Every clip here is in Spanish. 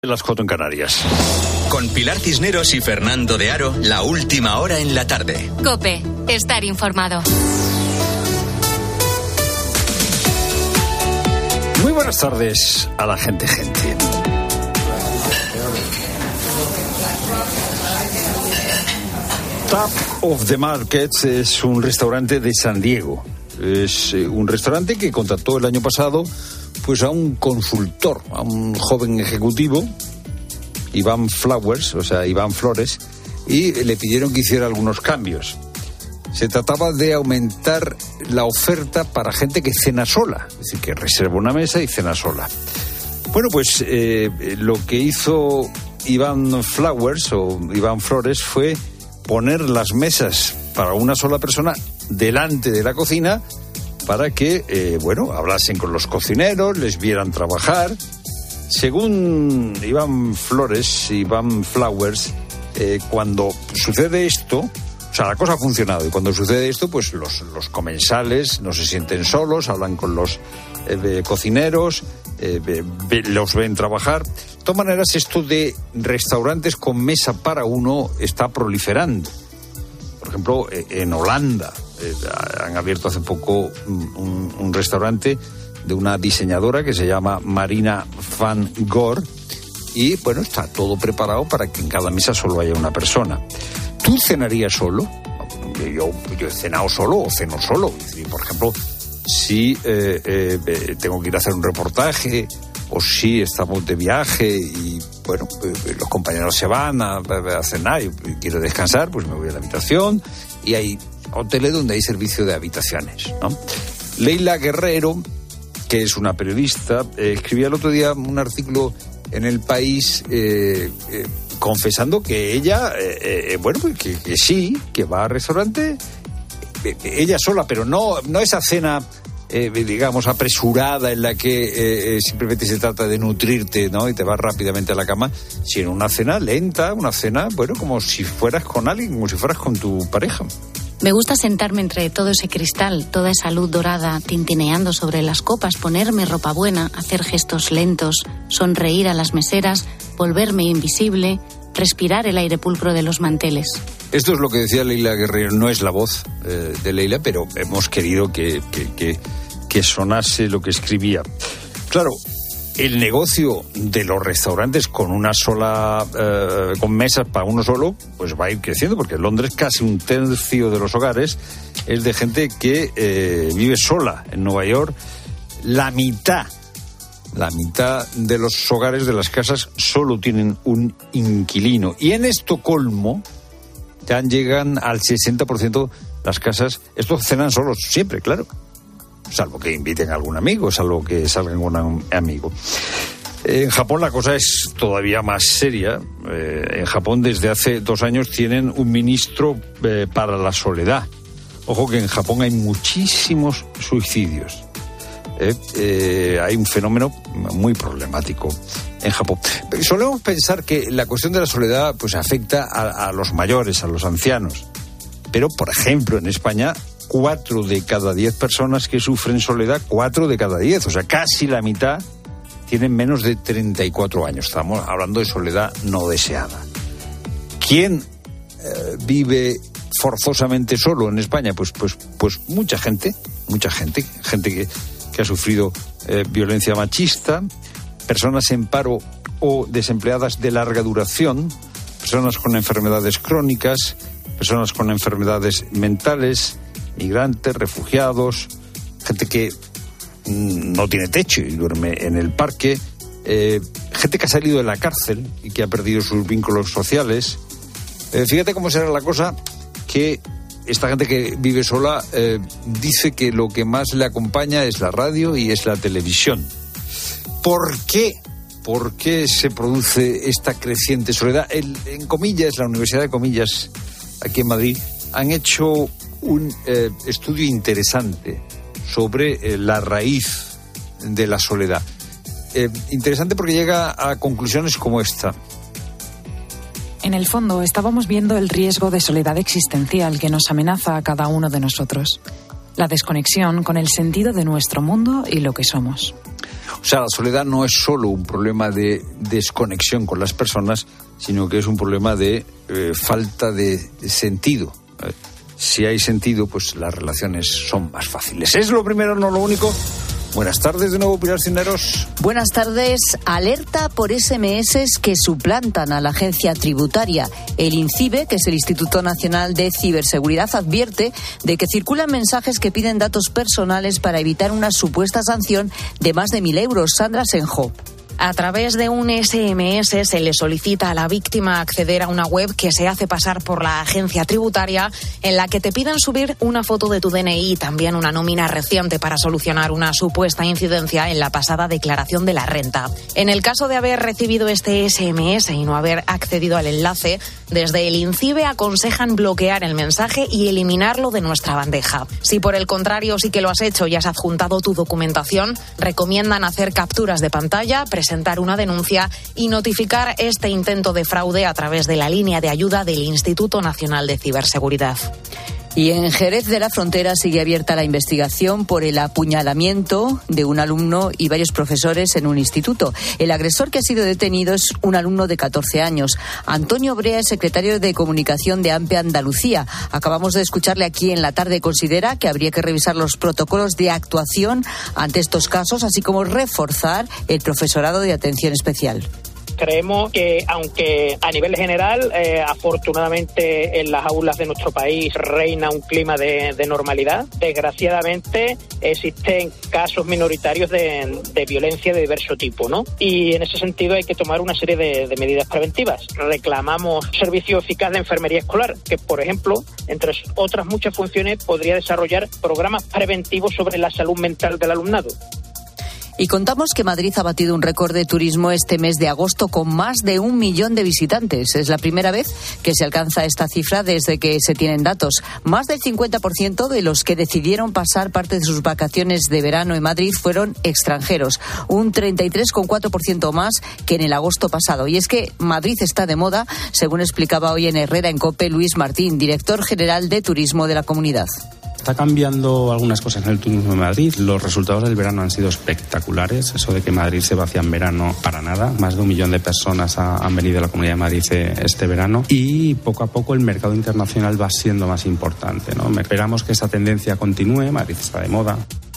Las 4 en Canarias. Con Pilar Cisneros y Fernando de Aro, la última hora en la tarde. COPE, estar informado. Muy buenas tardes a la gente. Top of the Markets es un restaurante de San Diego. Es un restaurante que contrató el año pasado pues a un consultor, a un joven ejecutivo, Iván Flores, y le pidieron que hiciera algunos cambios. Se trataba de aumentar la oferta para gente que cena sola, es decir, que reserva una mesa y cena sola. Bueno, pues lo que hizo Iván Flores fue poner las mesas para una sola persona delante de la cocina para que, hablasen con los cocineros, les vieran trabajar. Según Iván Flowers, cuando sucede esto, o sea, la cosa ha funcionado, y cuando sucede esto, pues los comensales no se sienten solos, hablan con los cocineros, los ven trabajar. De todas maneras, esto de restaurantes con mesa para uno está proliferando. Por ejemplo, en Holanda han abierto hace poco un restaurante de una diseñadora que se llama Marina van Goor, y bueno, está todo preparado para que en cada mesa solo haya una persona. ¿Tú cenarías solo? Yo he cenado solo o ceno solo. Por ejemplo, si tengo que ir a hacer un reportaje, o si estamos de viaje y bueno, los compañeros se van a cenar y quiero descansar, pues me voy a la habitación, y hay hoteles donde hay servicio de habitaciones, ¿no? Leila Guerrero, que es una periodista, escribía el otro día un artículo en El País confesando que ella, que sí, que va al restaurante, ella sola, pero no esa cena apresurada en la que simplemente se trata de nutrirte, ¿no? Y te vas rápidamente a la cama, sino una cena lenta, una cena, como si fueras con alguien, como si fueras con tu pareja. Me gusta sentarme entre todo ese cristal, toda esa luz dorada tintineando sobre las copas, ponerme ropa buena, hacer gestos lentos, sonreír a las meseras, volverme invisible, respirar el aire pulcro de los manteles. Esto es lo que decía Leila Guerrero, no es la voz de Leila, pero hemos querido que sonase lo que escribía. Claro, el negocio de los restaurantes con una sola, con mesas para uno solo, pues va a ir creciendo, porque en Londres casi un tercio de los hogares es de gente que vive sola. En Nueva York, la mitad de los hogares, de las casas, solo tienen un inquilino. Y en Estocolmo ya llegan al 60% las casas. Estos cenan solos siempre, claro, salvo que inviten a algún amigo, salvo que salgan con un amigo. En Japón la cosa es todavía más seria. En Japón desde hace 2 años tienen un ministro para la soledad. Ojo que en Japón hay muchísimos suicidios. Hay un fenómeno muy problemático en Japón. Solemos pensar que la cuestión de la soledad pues afecta a los mayores, a los ancianos. Pero, por ejemplo, en España, 4 de cada 10 personas que sufren soledad, 4 de cada 10, o sea, casi la mitad, tienen menos de 34 años. Estamos hablando de soledad no deseada. ¿Quién vive forzosamente solo en España? Pues mucha gente que ha sufrido violencia machista, personas en paro o desempleadas de larga duración, personas con enfermedades crónicas, personas con enfermedades mentales, migrantes, refugiados, gente que no tiene techo y duerme en el parque, gente que ha salido de la cárcel y que ha perdido sus vínculos sociales. Fíjate cómo será la cosa, que esta gente que vive sola dice que lo que más le acompaña es la radio y es la televisión. ¿Por qué? ¿Por qué se produce esta creciente soledad? En Comillas, la Universidad de Comillas, aquí en Madrid, han hecho un estudio interesante sobre la raíz de la soledad. Interesante porque llega a conclusiones como esta. En el fondo, estábamos viendo el riesgo de soledad existencial que nos amenaza a cada uno de nosotros. La desconexión con el sentido de nuestro mundo y lo que somos. O sea, la soledad no es solo un problema de desconexión con las personas, sino que es un problema de falta de sentido. Si hay sentido, pues las relaciones son más fáciles. Es lo primero, no lo único. Buenas tardes de nuevo, Pilar Cisneros. Buenas tardes. Alerta por SMS que suplantan a la agencia tributaria. El INCIBE, que es el Instituto Nacional de Ciberseguridad, advierte de que circulan mensajes que piden datos personales para evitar una supuesta sanción de más de 1.000 euros. Sandra Senjo. A través de un SMS se le solicita a la víctima acceder a una web que se hace pasar por la agencia tributaria, en la que te piden subir una foto de tu DNI y también una nómina reciente para solucionar una supuesta incidencia en la pasada declaración de la renta. En el caso de haber recibido este SMS y no haber accedido al enlace, desde el INCIBE aconsejan bloquear el mensaje y eliminarlo de nuestra bandeja. Si por el contrario sí que lo has hecho y has adjuntado tu documentación, recomiendan hacer capturas de pantalla, presentar una denuncia y notificar este intento de fraude a través de la línea de ayuda del Instituto Nacional de Ciberseguridad. Y en Jerez de la Frontera sigue abierta la investigación por el apuñalamiento de un alumno y varios profesores en un instituto. El agresor que ha sido detenido es un alumno de 14 años. Antonio Brea es secretario de Comunicación de AMPE Andalucía. Acabamos de escucharle aquí en la tarde. Considera que habría que revisar los protocolos de actuación ante estos casos, así como reforzar el profesorado de atención especial. Creemos que, aunque a nivel general, afortunadamente en las aulas de nuestro país reina un clima de normalidad, desgraciadamente existen casos minoritarios de violencia de diverso tipo, ¿no? Y en ese sentido hay que tomar una serie de medidas preventivas. Reclamamos servicio eficaz de enfermería escolar, que, por ejemplo, entre otras muchas funciones, podría desarrollar programas preventivos sobre la salud mental del alumnado. Y contamos que Madrid ha batido un récord de turismo este mes de agosto con más de 1 millón de visitantes. Es la primera vez que se alcanza esta cifra desde que se tienen datos. Más del 50% de los que decidieron pasar parte de sus vacaciones de verano en Madrid fueron extranjeros, un 33,4% más que en el agosto pasado. Y es que Madrid está de moda, según explicaba hoy en Herrera en COPE Luis Martín, director general de Turismo de la comunidad. Está cambiando algunas cosas en el turismo de Madrid. Los resultados del verano han sido espectaculares. Eso de que Madrid se vacía en verano, para nada. Más de 1 millón de personas han venido a la Comunidad de Madrid este verano. Y poco a poco el mercado internacional va siendo más importante, ¿no? Esperamos que esa tendencia continúe. Madrid está de moda.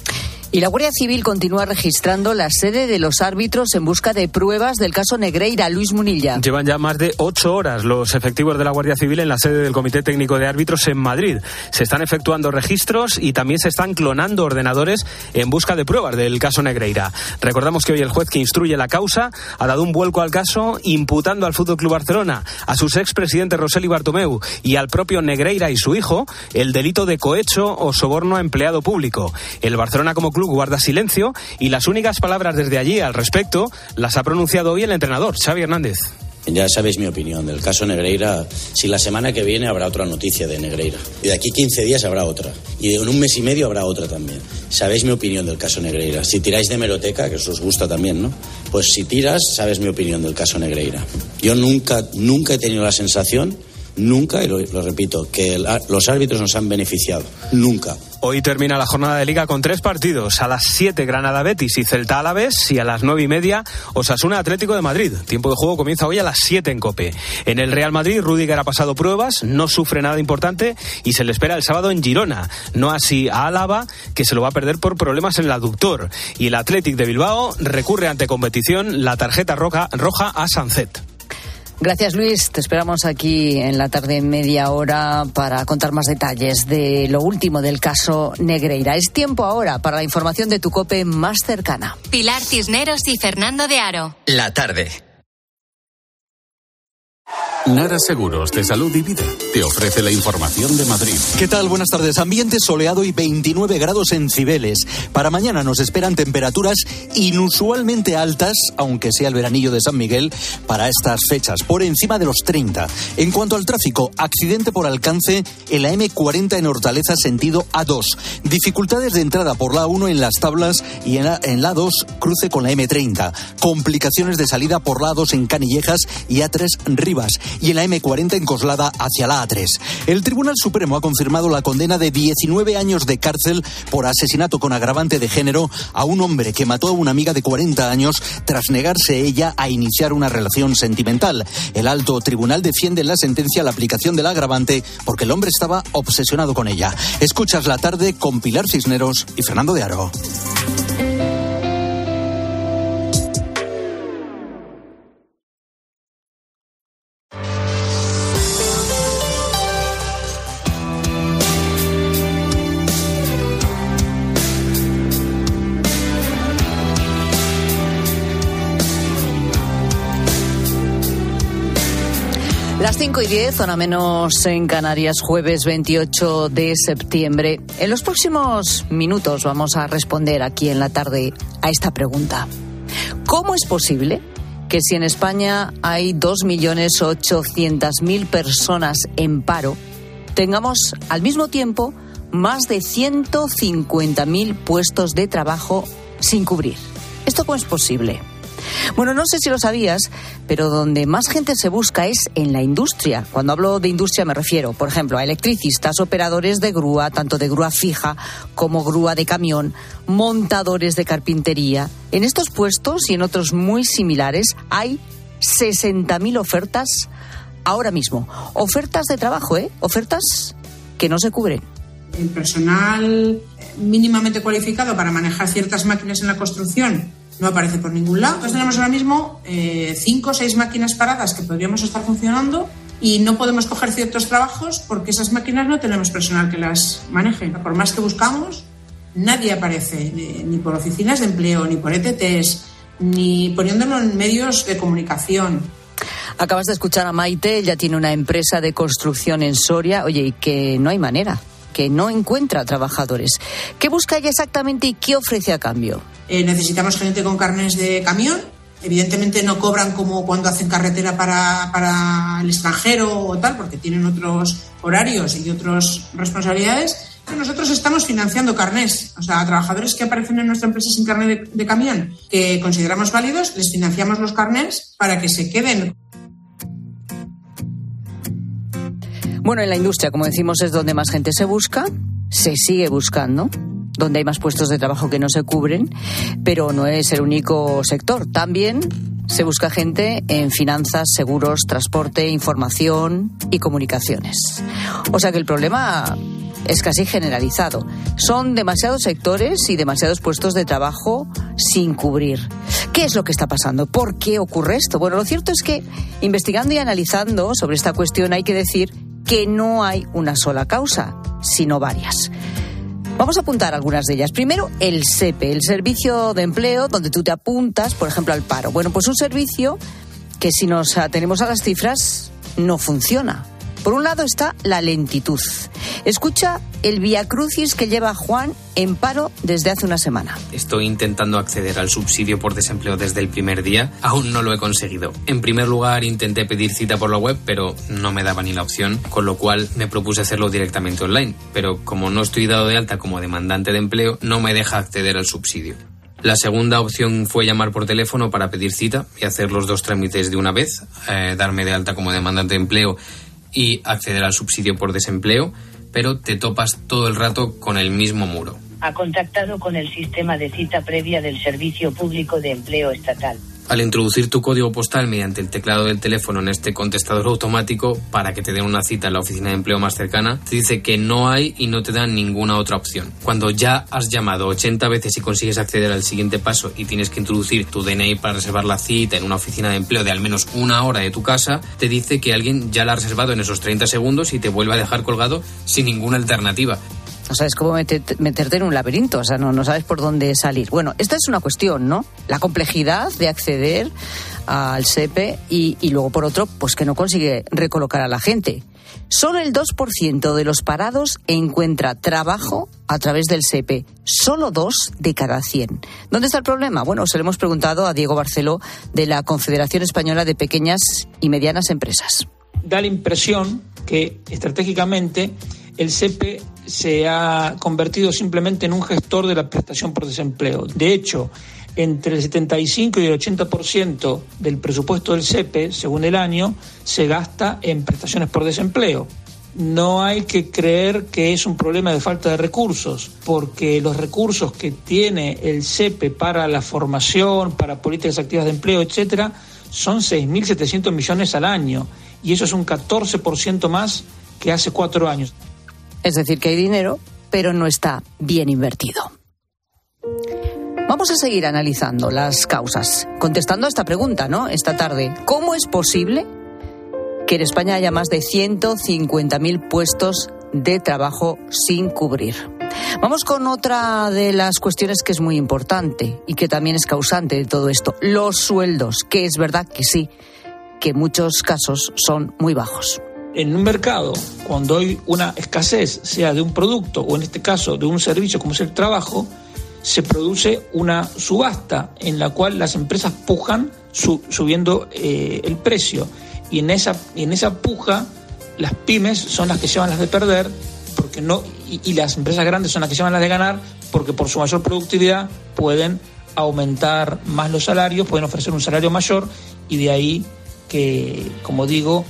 Y la Guardia Civil continúa registrando la sede de los árbitros en busca de pruebas del caso Negreira. Luis Munilla. Llevan ya más de 8 horas los efectivos de la Guardia Civil en la sede del Comité Técnico de Árbitros en Madrid. Se están efectuando registros y también se están clonando ordenadores en busca de pruebas del caso Negreira. Recordamos que hoy el juez que instruye la causa ha dado un vuelco al caso imputando al FC Barcelona, a sus expresidentes Rosell y Bartomeu y al propio Negreira y su hijo el delito de cohecho o soborno a empleado público. El Barcelona como club guarda silencio y las únicas palabras desde allí al respecto las ha pronunciado hoy el entrenador, Xavi Hernández. Ya sabéis mi opinión del caso Negreira. Si la semana que viene habrá otra noticia de Negreira. Y de aquí 15 días habrá otra. Y en un mes y medio habrá otra también. Sabéis mi opinión del caso Negreira. Si tiráis de hemeroteca, que os gusta también, ¿no? Pues si tiras, sabes mi opinión del caso Negreira. Yo nunca he tenido la sensación, nunca, y lo repito, que los árbitros nos han beneficiado. Nunca. Hoy termina la jornada de Liga con 3 partidos. A las 7 Granada Betis y Celta Alavés y a las 9:30 Osasuna Atlético de Madrid. Tiempo de juego comienza hoy a las 7 en COPE. En el Real Madrid, Rüdiger ha pasado pruebas, no sufre nada importante y se le espera el sábado en Girona. No así a Álava, que se lo va a perder por problemas en el aductor. Y el Athletic de Bilbao recurre ante competición la tarjeta roja a Sancet. Gracias, Luis. Te esperamos aquí en la tarde en media hora para contar más detalles de lo último del caso Negreira. Es tiempo ahora para la información de tu COPE más cercana. Pilar Cisneros y Fernando de Aro. La tarde. Nara Seguros de Salud y Vida te ofrece la información de Madrid. ¿Qué tal? Buenas tardes. Ambiente soleado y 29 grados en Cibeles. Para mañana nos esperan temperaturas inusualmente altas, aunque sea el veranillo de San Miguel, para estas fechas, por encima de los 30. En cuanto al tráfico, accidente por alcance en la M40 en Hortaleza, sentido A2. Dificultades de entrada por la A1 en Las Tablas y en la A2, cruce con la M30. Complicaciones de salida por la A2 en Canillejas y A3 Rivas. y en la M40 en Coslada hacia la A3. El Tribunal Supremo ha confirmado la condena de 19 años de cárcel por asesinato con agravante de género a un hombre que mató a una amiga de 40 años tras negarse ella a iniciar una relación sentimental. El alto tribunal defiende en la sentencia la aplicación del agravante porque el hombre estaba obsesionado con ella. Escuchas la tarde con Pilar Cisneros y Fernando de Aro. Las 5:10, zona menos en Canarias, jueves 28 de septiembre. En los próximos minutos vamos a responder aquí en la tarde a esta pregunta. ¿Cómo es posible que si en España hay 2.800.000 personas en paro, tengamos al mismo tiempo más de 150.000 puestos de trabajo sin cubrir? ¿Esto cómo es posible? Bueno, no sé si lo sabías, pero donde más gente se busca es en la industria. Cuando hablo de industria me refiero, por ejemplo, a electricistas, operadores de grúa, tanto de grúa fija como grúa de camión, montadores de carpintería. En estos puestos y en otros muy similares hay 60.000 ofertas ahora mismo. Ofertas de trabajo, ofertas que no se cubren. El personal mínimamente cualificado para manejar ciertas máquinas en la construcción no aparece por ningún lado. Entonces tenemos ahora mismo 5 o 6 máquinas paradas que podríamos estar funcionando y no podemos coger ciertos trabajos porque esas máquinas no tenemos personal que las maneje. Por más que buscamos, nadie aparece, ni por oficinas de empleo, ni por ETTs, ni poniéndolo en medios de comunicación. Acabas de escuchar a Maite, ella tiene una empresa de construcción en Soria, oye, y que no hay manera, que no encuentra trabajadores. ¿Qué busca ella exactamente y qué ofrece a cambio? Necesitamos gente con carnés de camión. Evidentemente no cobran como cuando hacen carretera para el extranjero o tal, porque tienen otros horarios y otras responsabilidades. Nosotros estamos financiando carnés, o sea, a trabajadores que aparecen en nuestra empresa sin carnet de camión, que consideramos válidos, les financiamos los carnés para que se queden. Bueno, en la industria, como decimos, es donde más gente se busca, se sigue buscando, donde hay más puestos de trabajo que no se cubren, pero no es el único sector. También se busca gente en finanzas, seguros, transporte, información y comunicaciones. O sea que el problema es casi generalizado. Son demasiados sectores y demasiados puestos de trabajo sin cubrir. ¿Qué es lo que está pasando? ¿Por qué ocurre esto? Bueno, lo cierto es que investigando y analizando sobre esta cuestión hay que decir que no hay una sola causa, sino varias. Vamos a apuntar algunas de ellas. Primero, el SEPE, el Servicio de Empleo, donde tú te apuntas, por ejemplo, al paro. Bueno, pues un servicio que si nos atenemos a las cifras no funciona. Por un lado está la lentitud. Escucha el viacrucis que lleva Juan en paro desde hace una semana. Estoy intentando acceder al subsidio por desempleo desde el primer día. Aún no lo he conseguido. En primer lugar, intenté pedir cita por la web, pero no me daba ni la opción, con lo cual me propuse hacerlo directamente online. Pero como no estoy dado de alta como demandante de empleo, no me deja acceder al subsidio. La segunda opción fue llamar por teléfono para pedir cita y hacer los 2 trámites de una vez, darme de alta como demandante de empleo y acceder al subsidio por desempleo, pero te topas todo el rato con el mismo muro. Ha contactado con el sistema de cita previa del Servicio Público de Empleo Estatal. Al introducir tu código postal mediante el teclado del teléfono en este contestador automático para que te den una cita en la oficina de empleo más cercana, te dice que no hay y no te dan ninguna otra opción. Cuando ya has llamado 80 veces y consigues acceder al siguiente paso y tienes que introducir tu DNI para reservar la cita en una oficina de empleo de al menos 1 hora de tu casa, te dice que alguien ya la ha reservado en esos 30 segundos y te vuelve a dejar colgado sin ninguna alternativa. O sea, es como meterte en un laberinto, o sea, no sabes por dónde salir. Bueno, esta es una cuestión, ¿no? La complejidad de acceder al SEPE y luego, por otro, pues que no consigue recolocar a la gente. Solo el 2% de los parados encuentra trabajo a través del SEPE. Solo 2 de cada 100. ¿Dónde está el problema? Bueno, se lo hemos preguntado a Diego Barceló de la Confederación Española de Pequeñas y Medianas Empresas. Da la impresión que estratégicamente el SEPE se ha convertido simplemente en un gestor de la prestación por desempleo. De hecho, entre el 75 y el 80% del presupuesto del SEPE, según el año, se gasta en prestaciones por desempleo. No hay que creer que es un problema de falta de recursos, porque los recursos que tiene el SEPE para la formación, para políticas activas de empleo, etcétera, son 6.700 millones al año, y eso es un 14% más que hace 4 años. Es decir, que hay dinero, pero no está bien invertido. Vamos a seguir analizando las causas, contestando a esta pregunta, ¿no? Esta tarde, ¿cómo es posible que en España haya más de 150.000 puestos de trabajo sin cubrir? Vamos con otra de las cuestiones que es muy importante y que también es causante de todo esto, los sueldos, que es verdad que sí, que en muchos casos son muy bajos. En un mercado, cuando hay una escasez, sea de un producto o en este caso de un servicio como es el trabajo, se produce una subasta en la cual las empresas pujan subiendo el precio. Y en esa puja, las pymes son las que llevan las de perder, porque no, y las empresas grandes son las que llevan las de ganar, porque por su mayor productividad pueden aumentar más los salarios, pueden ofrecer un salario mayor, y de ahí que, como digo,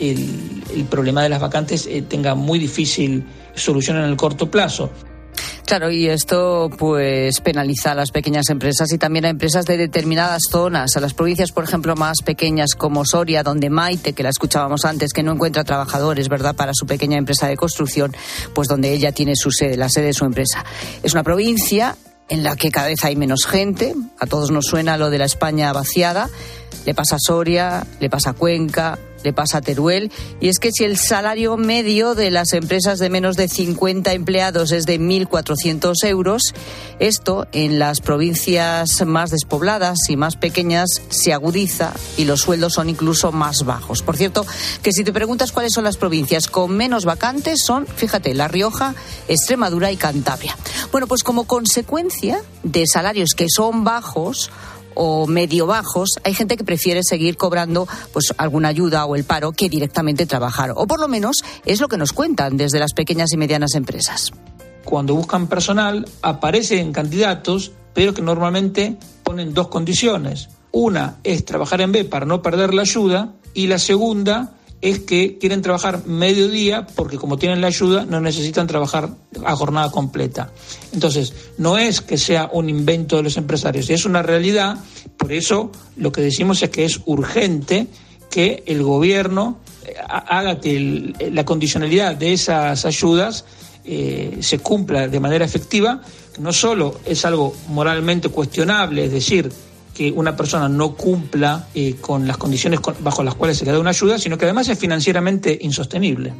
el problema de las vacantes tenga muy difícil solución en el corto plazo. Claro, y esto pues penaliza a las pequeñas empresas y también a empresas de determinadas zonas, a las provincias, por ejemplo, más pequeñas como Soria, donde Maite, que la escuchábamos antes, que no encuentra trabajadores, ¿verdad?, para su pequeña empresa de construcción, pues donde ella tiene su sede, la sede de su empresa. Es una provincia en la que cada vez hay menos gente, a todos nos suena lo de la España vaciada, le pasa a Soria, le pasa a Cuenca, le pasa a Teruel, y es que si el salario medio de las empresas de menos de 50 empleados es de 1.400 euros, esto en las provincias más despobladas y más pequeñas se agudiza y los sueldos son incluso más bajos. Por cierto, que si te preguntas cuáles son las provincias con menos vacantes son, fíjate, La Rioja, Extremadura y Cantabria. Bueno, pues como consecuencia de salarios que son bajos o medio bajos, hay gente que prefiere seguir cobrando pues alguna ayuda o el paro que directamente trabajar, o por lo menos es lo que nos cuentan desde las pequeñas y medianas empresas. Cuando buscan personal aparecen candidatos, pero que normalmente ponen 2 condiciones. Una es trabajar en B para no perder la ayuda, y la segunda es que quieren trabajar mediodía porque como tienen la ayuda no necesitan trabajar a jornada completa. Entonces, no es que sea un invento de los empresarios, es una realidad. Por eso lo que decimos es que es urgente que el gobierno haga que la condicionalidad de esas ayudas se cumpla de manera efectiva. No solo es algo moralmente cuestionable, es decir, que una persona no cumpla con las condiciones bajo las cuales se le da una ayuda, sino que además es financieramente insostenible.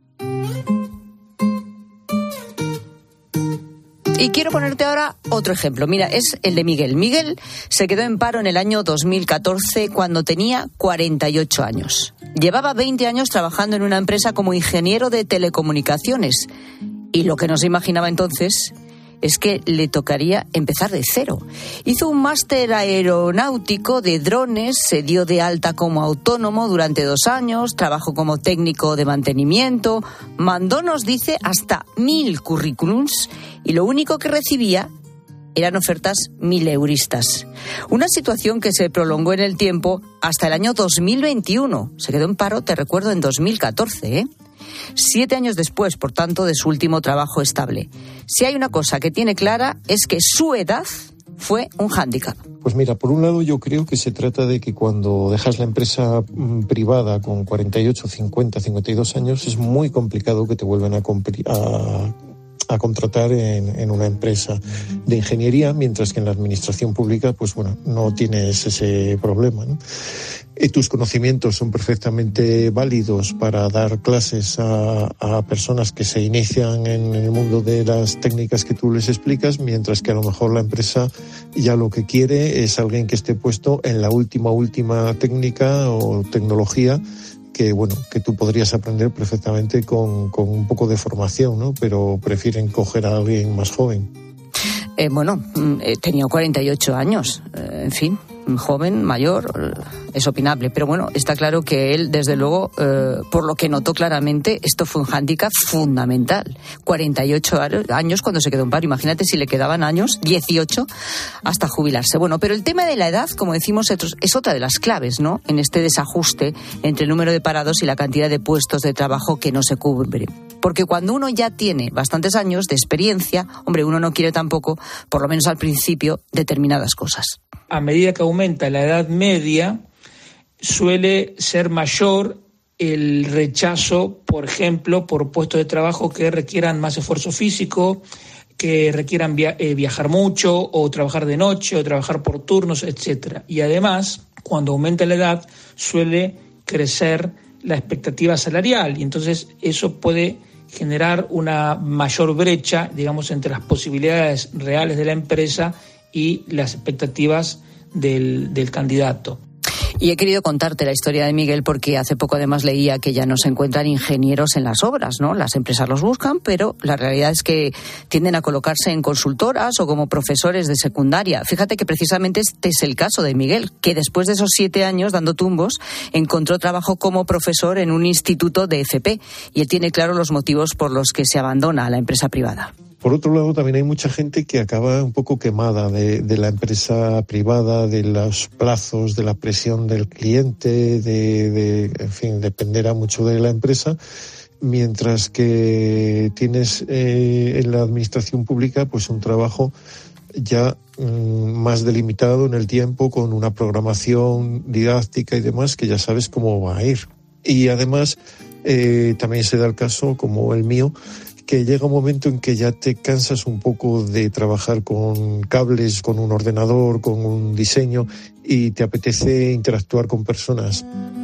Y quiero ponerte ahora otro ejemplo. Mira, es el de Miguel. Miguel se quedó en paro en el año 2014 cuando tenía 48 años. Llevaba 20 años trabajando en una empresa como ingeniero de telecomunicaciones. Y lo que no se imaginaba entonces es que le tocaría empezar de cero. Hizo un máster aeronáutico de drones, se dio de alta como autónomo durante 2 años, trabajó como técnico de mantenimiento, mandó, nos dice, hasta 1.000 currículums y lo único que recibía eran ofertas 1.000euristas. Una situación que se prolongó en el tiempo hasta el año 2021. Se quedó en paro, te recuerdo, en 2014, 7 años después, por tanto, de su último trabajo estable. Si hay una cosa que tiene clara es que su edad fue un hándicap. Pues mira, por un lado yo creo que se trata de que cuando dejas la empresa privada con 48, 50, 52 años es muy complicado que te vuelvan a contratar en una empresa de ingeniería, mientras que en la administración pública, pues bueno, no tienes ese problema, ¿no? Tus conocimientos son perfectamente válidos para dar clases a personas que se inician en el mundo de las técnicas que tú les explicas, mientras que a lo mejor la empresa ya lo que quiere es alguien que esté puesto en la última técnica o tecnología que, bueno, que tú podrías aprender perfectamente con un poco de formación, ¿no? Pero prefieren coger a alguien más joven. Tenía 48 años, en fin. joven, mayor, es opinable. Pero bueno, está claro que él, desde luego, por lo que notó claramente, esto fue un hándicap fundamental. 48 años cuando se quedó en paro. Imagínate si le quedaban años, 18, hasta jubilarse. Bueno, pero el tema de la edad, como decimos, es otra de las claves, ¿no?, en este desajuste entre el número de parados y la cantidad de puestos de trabajo que no se cubre. Porque cuando uno ya tiene bastantes años de experiencia, hombre, uno no quiere tampoco, por lo menos al principio, determinadas cosas. A medida que aumenta la edad media, suele ser mayor el rechazo, por ejemplo, por puestos de trabajo que requieran más esfuerzo físico, que requieran viajar mucho, o trabajar de noche, o trabajar por turnos, etcétera. Y además, cuando aumenta la edad, suele crecer la expectativa salarial, y entonces eso puede generar una mayor brecha, digamos, entre las posibilidades reales de la empresa y las expectativas del candidato. Y he querido contarte la historia de Miguel porque hace poco además leía que ya no se encuentran ingenieros en las obras, ¿no? Las empresas los buscan, pero la realidad es que tienden a colocarse en consultoras o como profesores de secundaria. Fíjate que precisamente este es el caso de Miguel, que después de esos 7 años dando tumbos, encontró trabajo como profesor en un instituto de FP. Y él tiene claro los motivos por los que se abandona a la empresa privada. Por otro lado, también hay mucha gente que acaba un poco quemada de la empresa privada, de los plazos, de la presión del cliente, en fin, dependerá mucho de la empresa, mientras que tienes en la administración pública pues un trabajo ya más delimitado en el tiempo, con una programación didáctica y demás, que ya sabes cómo va a ir. Y además también se da el caso, como el mío, que llega un momento en que ya te cansas un poco de trabajar con cables, con un ordenador, con un diseño, y te apetece interactuar con personas.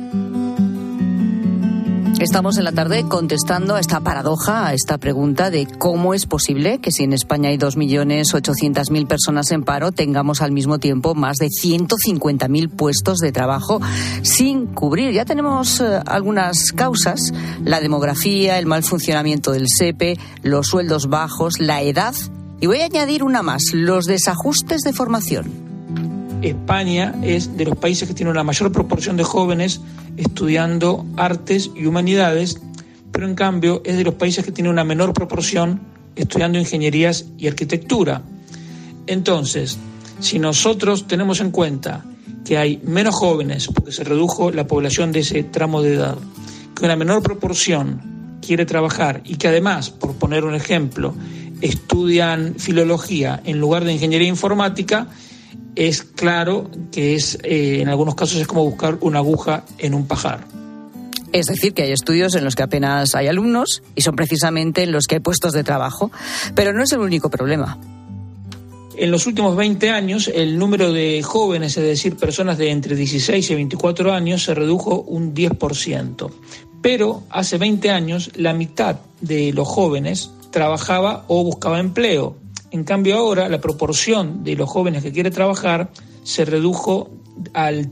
Estamos en la tarde contestando a esta paradoja, a esta pregunta de cómo es posible que si en España hay 2.800.000 personas en paro, tengamos al mismo tiempo más de 150.000 puestos de trabajo sin cubrir. Ya tenemos algunas causas: la demografía, el mal funcionamiento del SEPE, los sueldos bajos, la edad, y voy a añadir una más: los desajustes de formación. España es de los países que tiene una mayor proporción de jóvenes estudiando artes y humanidades, pero en cambio es de los países que tiene una menor proporción estudiando ingenierías y arquitectura. Entonces, si nosotros tenemos en cuenta que hay menos jóvenes, porque se redujo la población de ese tramo de edad, que una menor proporción quiere trabajar y que además, por poner un ejemplo, estudian filología en lugar de ingeniería informática, es claro que en algunos casos es como buscar una aguja en un pajar. Es decir, que hay estudios en los que apenas hay alumnos y son precisamente en los que hay puestos de trabajo. Pero no es el único problema. En los últimos 20 años, el número de jóvenes, es decir, personas de entre 16 y 24 años, se redujo un 10%. Pero hace 20 años, la mitad de los jóvenes trabajaba o buscaba empleo. En cambio ahora la proporción de los jóvenes que quiere trabajar se redujo al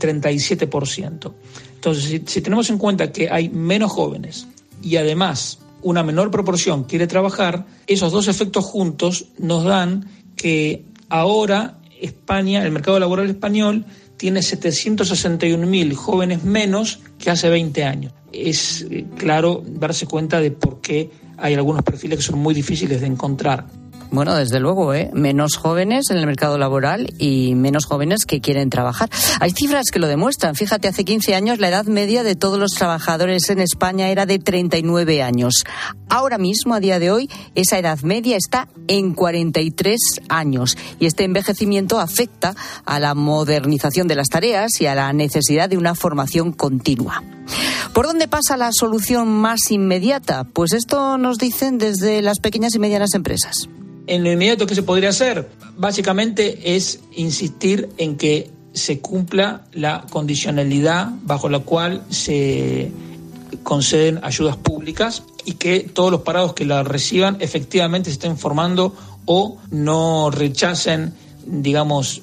37%. Entonces, si tenemos en cuenta que hay menos jóvenes y además una menor proporción quiere trabajar, esos dos efectos juntos nos dan que ahora España, el mercado laboral español, tiene 761.000 jóvenes menos que hace 20 años. Es claro darse cuenta de por qué hay algunos perfiles que son muy difíciles de encontrar. Bueno, desde luego, menos jóvenes en el mercado laboral y menos jóvenes que quieren trabajar. Hay cifras que lo demuestran. Fíjate, hace 15 años la edad media de todos los trabajadores en España era de 39 años. Ahora mismo, a día de hoy, esa edad media está en 43 años. Y este envejecimiento afecta a la modernización de las tareas y a la necesidad de una formación continua. ¿Por dónde pasa la solución más inmediata? Pues esto nos dicen desde las pequeñas y medianas empresas. En lo inmediato que se podría hacer, básicamente es insistir en que se cumpla la condicionalidad bajo la cual se conceden ayudas públicas y que todos los parados que la reciban efectivamente se estén formando o no rechacen, digamos,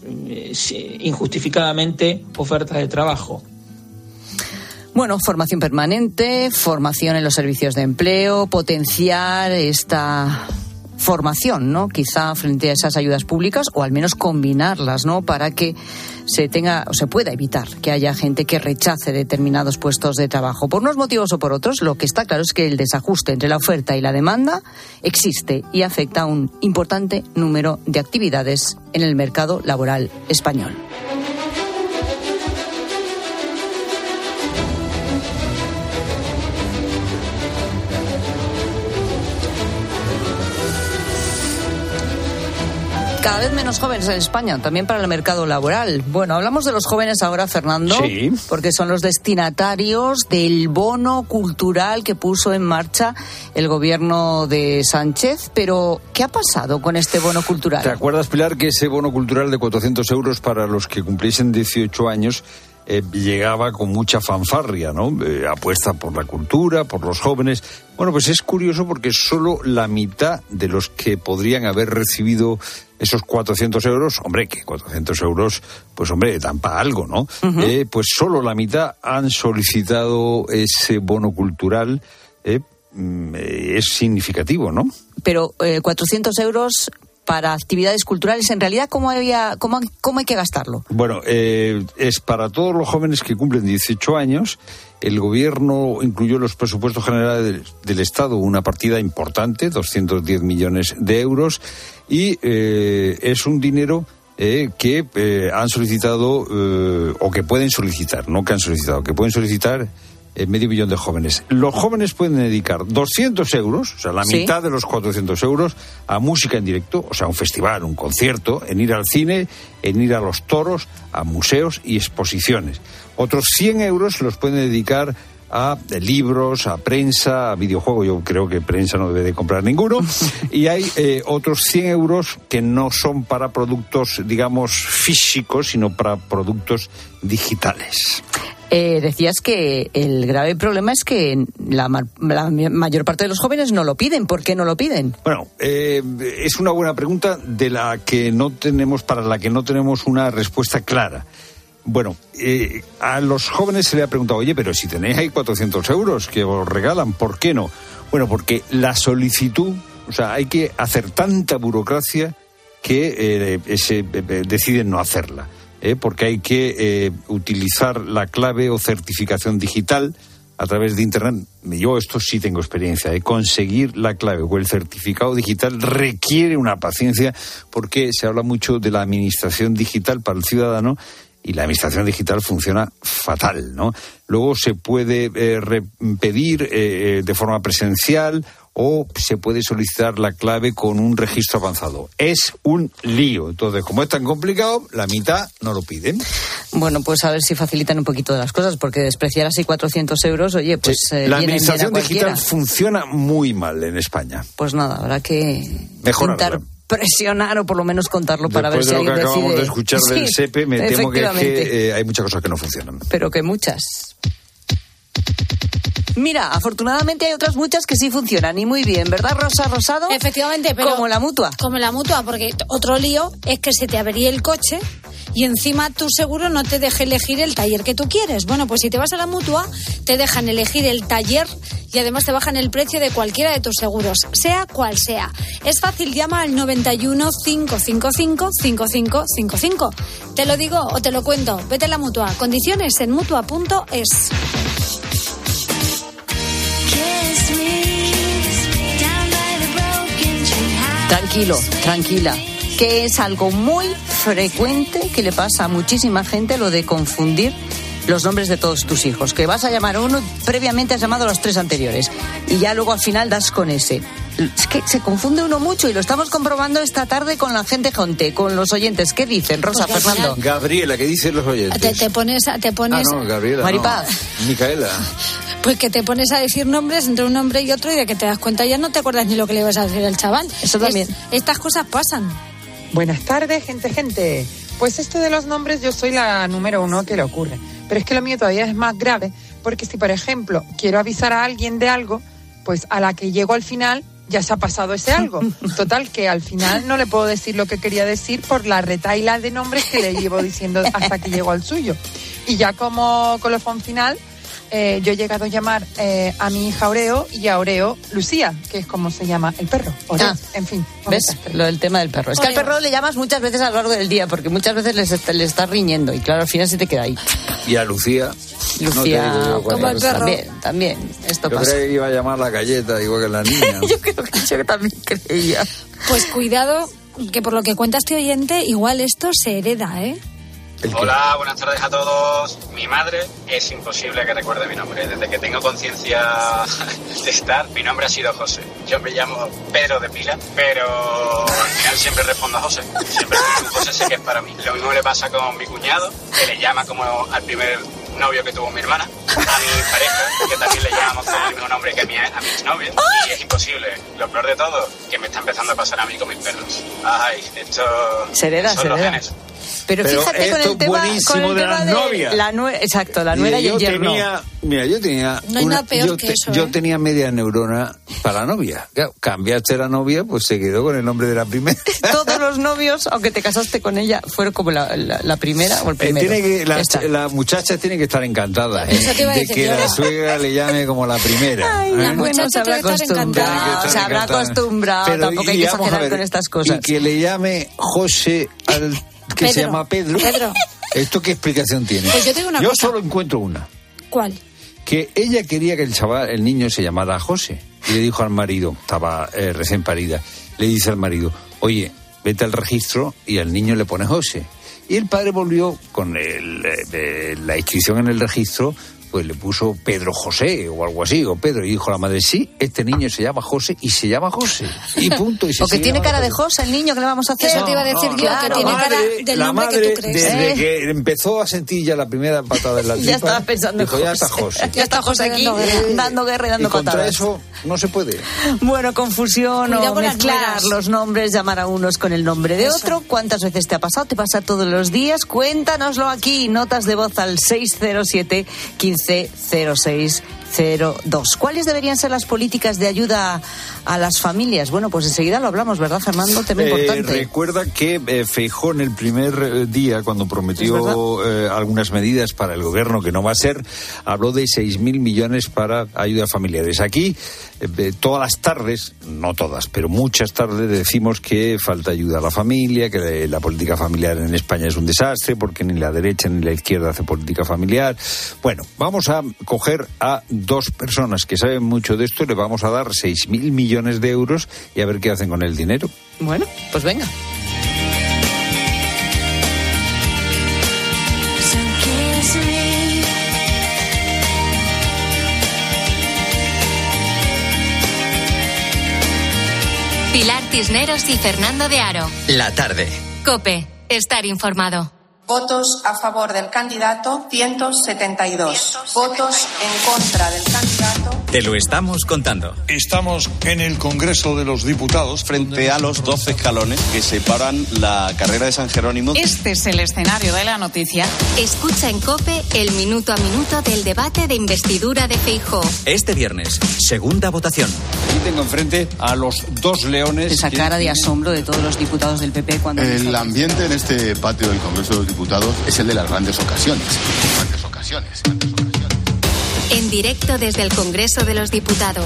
injustificadamente ofertas de trabajo. Bueno, formación permanente, formación en los servicios de empleo, potenciar esta formación, ¿no? Quizá frente a esas ayudas públicas, o al menos combinarlas, ¿no? Para que se pueda evitar que haya gente que rechace determinados puestos de trabajo. Por unos motivos o por otros, lo que está claro es que el desajuste entre la oferta y la demanda existe y afecta a un importante número de actividades en el mercado laboral español. Cada vez menos jóvenes en España, también para el mercado laboral. Bueno, hablamos de los jóvenes ahora, Fernando, sí, porque son los destinatarios del bono cultural que puso en marcha el gobierno de Sánchez. Pero, ¿qué ha pasado con este bono cultural? ¿Te acuerdas, Pilar, que ese bono cultural de 400 euros para los que cumpliesen 18 años llegaba con mucha fanfarria, ¿no? Apuesta por la cultura, por los jóvenes. Bueno, pues es curioso porque solo la mitad de los que podrían haber recibido esos 400 euros, hombre, que 400 euros, pues hombre, dan para algo, ¿no? Uh-huh. Pues solo la mitad han solicitado ese bono cultural. Es significativo, ¿no? Pero 400 euros para actividades culturales, en realidad, ¿cómo hay que gastarlo? Bueno, es para todos los jóvenes que cumplen 18 años. El gobierno incluyó en los presupuestos generales del Estado una partida importante, 210 millones de euros, y es un dinero que han solicitado, o que pueden solicitar, no que han solicitado, que pueden solicitar medio millón de jóvenes. Los jóvenes pueden dedicar 200 euros, o sea, la mitad de los 400 euros, a música en directo, o sea, un festival, un concierto, en ir al cine, en ir a los toros, a museos y exposiciones. Otros 100 euros los pueden dedicar a libros, a prensa, a videojuegos. Yo creo que prensa no debe de comprar ninguno. Y hay otros 100 euros que no son para productos, digamos, físicos, sino para productos digitales. Decías que el grave problema es que la mayor parte de los jóvenes no lo piden. ¿Por qué no lo piden? Bueno, es una buena pregunta para la que no tenemos una respuesta clara. Bueno, a los jóvenes se le ha preguntado, oye, pero si tenéis ahí 400 euros que os regalan, ¿por qué no? Bueno, porque la solicitud, o sea, hay que hacer tanta burocracia que deciden no hacerla. Porque hay que utilizar la clave o certificación digital a través de Internet. Yo esto sí tengo experiencia. Conseguir la clave o el certificado digital requiere una paciencia, porque se habla mucho de la administración digital para el ciudadano y la administración digital funciona fatal, ¿no? Luego se puede pedir de forma presencial o se puede solicitar la clave con un registro avanzado. Es un lío. Entonces, como es tan complicado, la mitad no lo piden. Bueno, pues a ver si facilitan un poquito de las cosas, porque despreciar así 400 euros, oye, pues la administración digital funciona muy mal en España. Pues nada, habrá que mejorarla. Presionar o por lo menos contarlo para ver si alguien decide. Después de lo que acabamos de escuchar del SEPE, me temo que hay muchas cosas que no funcionan. Pero que muchas. Mira, afortunadamente hay otras muchas que sí funcionan y muy bien, ¿verdad, Rosa Rosado? Efectivamente, pero como la Mutua. Como la Mutua, porque otro lío es que se te avería el coche y encima tu seguro no te deja elegir el taller que tú quieres. Bueno, pues si te vas a la Mutua, te dejan elegir el taller y además te bajan el precio de cualquiera de tus seguros, sea cual sea. Es fácil, llama al 91 555 5555. Te lo digo o te lo cuento. Vete a la Mutua. Condiciones en mutua.es. Tranquilo, tranquila, que es algo muy frecuente que le pasa a muchísima gente, lo de confundir los nombres de todos tus hijos, que vas a llamar a uno, previamente has llamado a los 3 anteriores y ya luego al final das con ese. Es que se confunde uno mucho y lo estamos comprobando esta tarde con la gente, con los oyentes. ¿Qué dicen, Rosa, pues Fernando? Gabriela, ¿qué dicen los oyentes? Te pones no, Gabriela, Maripaz. No. Micaela. Pues que te pones a decir nombres entre un nombre y otro y de que te das cuenta ya no te acuerdas ni lo que le ibas a decir al chaval. Eso también. Estas cosas pasan. Buenas tardes, gente. Pues esto de los nombres yo soy la número 1 que le ocurre. Pero es que lo mío todavía es más grave, porque si, por ejemplo, quiero avisar a alguien de algo, pues a la que llego al final ya se ha pasado ese algo. Total, que al final no le puedo decir lo que quería decir por la retahíla de nombres que le llevo diciendo hasta que llego al suyo. Y ya como colofón final, yo he llegado a llamar a mi hija Oreo y a Oreo Lucía, que es como se llama el perro. Oreo, en fin. ¿Ves? Lo del tema del perro. Es que al perro le llamas muchas veces a lo largo del día, porque muchas veces le estás riñendo y claro, al final se te queda ahí. Y a Lucía... Lucía, no como el perro. También, esto pasa. Yo creía que iba a llamar la galleta, igual que la niña. yo también creía. Pues cuidado, que por lo que cuenta este oyente, igual esto se hereda, ¿eh? Hola, buenas tardes a todos. Mi madre es imposible que recuerde mi nombre. Desde que tengo conciencia de estar, mi nombre ha sido José. Yo me llamo Pedro de Pila, pero al final siempre respondo a José. Siempre que digo José sé que es para mí. Lo mismo le pasa con mi cuñado, que le llama como al primer novio que tuvo mi hermana, a mi pareja, que también le llamamos con el mismo nombre que a mi exnovia, y es imposible. Lo peor de todo, que me está empezando a pasar a mí con mis perros. Ay, esto se hereda. Genes. Pero fíjate con el tema, de las novias. Exacto, la nuera y el yerno. Yo tenía no hay nada peor que eso. Yo tenía media neurona para la novia. Claro, cambiaste la novia, pues se quedó con el nombre de la primera. Todos los novios, aunque te casaste con ella, fueron como la primera o el primero. La muchacha tiene que estar encantada de que la suegra le llame como la primera. Ay, la muchacha se habrá acostumbrado. Se habrá acostumbrado. Tampoco hay que exagerar con estas cosas. Y que le llame José al... que Pedro, se llama Pedro. ¿Esto qué explicación tiene? Pues yo tengo una cosa. Solo encuentro una. ¿Cuál? Que ella quería que el niño se llamara José. Y le dijo al marido, estaba recién parida, le dice al marido, oye, vete al registro y al niño le pone José. Y el padre volvió con la inscripción en el registro, pues le puso Pedro José o algo así, o Pedro, y dijo la madre, sí, este niño se llama José y se llama José. Y punto. Y o que tiene cara de José el niño, ¿qué le vamos a hacer? Eso te iba a decir yo, que tiene cara del nombre que tú crees. Desde que empezó a sentir ya la primera patada en la tripa, ya estaba pensando dijo, ya está José. Ya está José aquí dando guerra y dando patadas. Contra eso no se puede. Bueno, confusión o mezclar los nombres, llamar a unos con el nombre de otro. ¿Cuántas veces te ha pasado? ¿Te pasa todos los días? Cuéntanoslo aquí. Notas de voz al 607 150602. ¿Cuáles deberían ser las políticas de ayuda a las familias? Bueno, pues enseguida lo hablamos, ¿verdad, Fernando? Tema importante. Recuerda que Feijóo en el primer día, cuando prometió algunas medidas para el gobierno, que no va a ser, habló de 6.000 millones para ayuda a familiares. Aquí, todas las tardes, no todas, pero muchas tardes decimos que falta ayuda a la familia, que la política familiar en España es un desastre, porque ni la derecha ni la izquierda hace política familiar. Bueno, vamos a coger a dos personas que saben mucho de esto, le vamos a dar 6.000 millones de euros y a ver qué hacen con el dinero. Bueno, pues venga. Pilar Cisneros y Fernando de Aro. La tarde. COPE. Estar informado. Votos a favor del candidato, 172. Votos en contra del candidato. Te lo estamos contando. Estamos en el Congreso de los Diputados, frente a los 12 escalones que separan la carrera de San Jerónimo. Este es el escenario de la noticia. Escucha en COPE el minuto a minuto del debate de investidura de Feijóo. Este viernes, segunda votación. Aquí tengo enfrente a los dos leones. Esa cara de asombro de todos los diputados del PP cuando... El ambiente en este patio del Congreso de los Diputados es el de las grandes ocasiones. En directo desde el Congreso de los Diputados.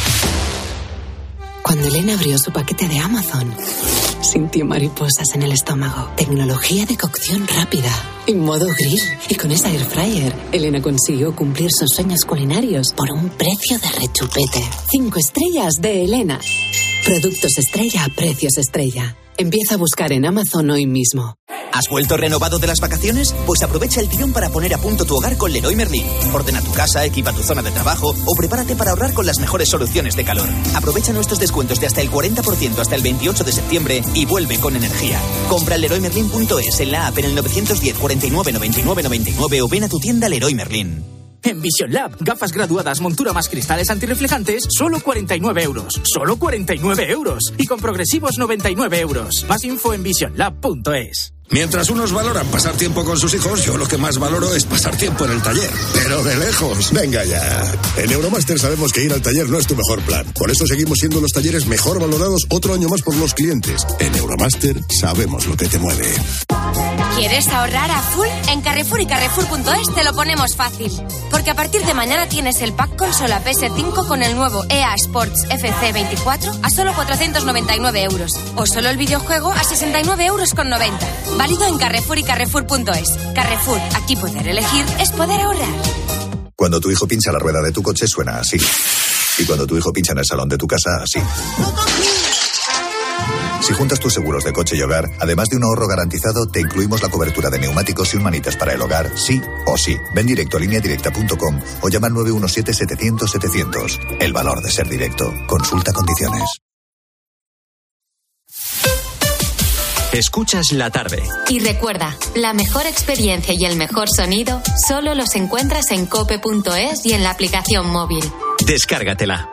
Cuando Elena abrió su paquete de Amazon, sintió mariposas en el estómago. Tecnología de cocción rápida, en modo grill. Y con esa air fryer, Elena consiguió cumplir sus sueños culinarios por un precio de rechupete. 5 estrellas de Elena. Productos estrella a precios estrella. Empieza a buscar en Amazon hoy mismo. ¿Has vuelto renovado de las vacaciones? Pues aprovecha el tirón para poner a punto tu hogar con Leroy Merlin. Ordena tu casa, equipa tu zona de trabajo o prepárate para ahorrar con las mejores soluciones de calor. Aprovecha nuestros descuentos de hasta el 40% hasta el 28 de septiembre y vuelve con energía. Compra en LeroyMerlin.es, en la app, en el 910 49 99 99 o ven a tu tienda Leroy Merlin. En Vision Lab, gafas graduadas, montura más cristales antirreflejantes, solo 49 euros. ¡Solo 49 euros! Y con progresivos 99 euros. Más info en visionlab.es. Mientras unos valoran pasar tiempo con sus hijos, yo lo que más valoro es pasar tiempo en el taller. Pero de lejos. Venga ya. En Euromaster sabemos que ir al taller no es tu mejor plan. Por eso seguimos siendo los talleres mejor valorados otro año más por los clientes. En Euromaster sabemos lo que te mueve. ¿Quieres ahorrar a full? En Carrefour y Carrefour.es te lo ponemos fácil. Porque a partir de mañana tienes el pack consola PS5 con el nuevo EA Sports FC24 a solo 499 euros. O solo el videojuego a 69,90 euros. Válido en Carrefour y Carrefour.es. Carrefour, aquí poder elegir es poder ahorrar. Cuando tu hijo pincha la rueda de tu coche suena así. Y cuando tu hijo pincha en el salón de tu casa, así. Si juntas tus seguros de coche y hogar, además de un ahorro garantizado, te incluimos la cobertura de neumáticos y un manitas para el hogar, sí o sí. Ven directo a lineadirecta.com o llama al 917-700-700. El valor de ser directo. Consulta condiciones. Escuchas la tarde. Y recuerda, la mejor experiencia y el mejor sonido solo los encuentras en cope.es y en la aplicación móvil. Descárgatela.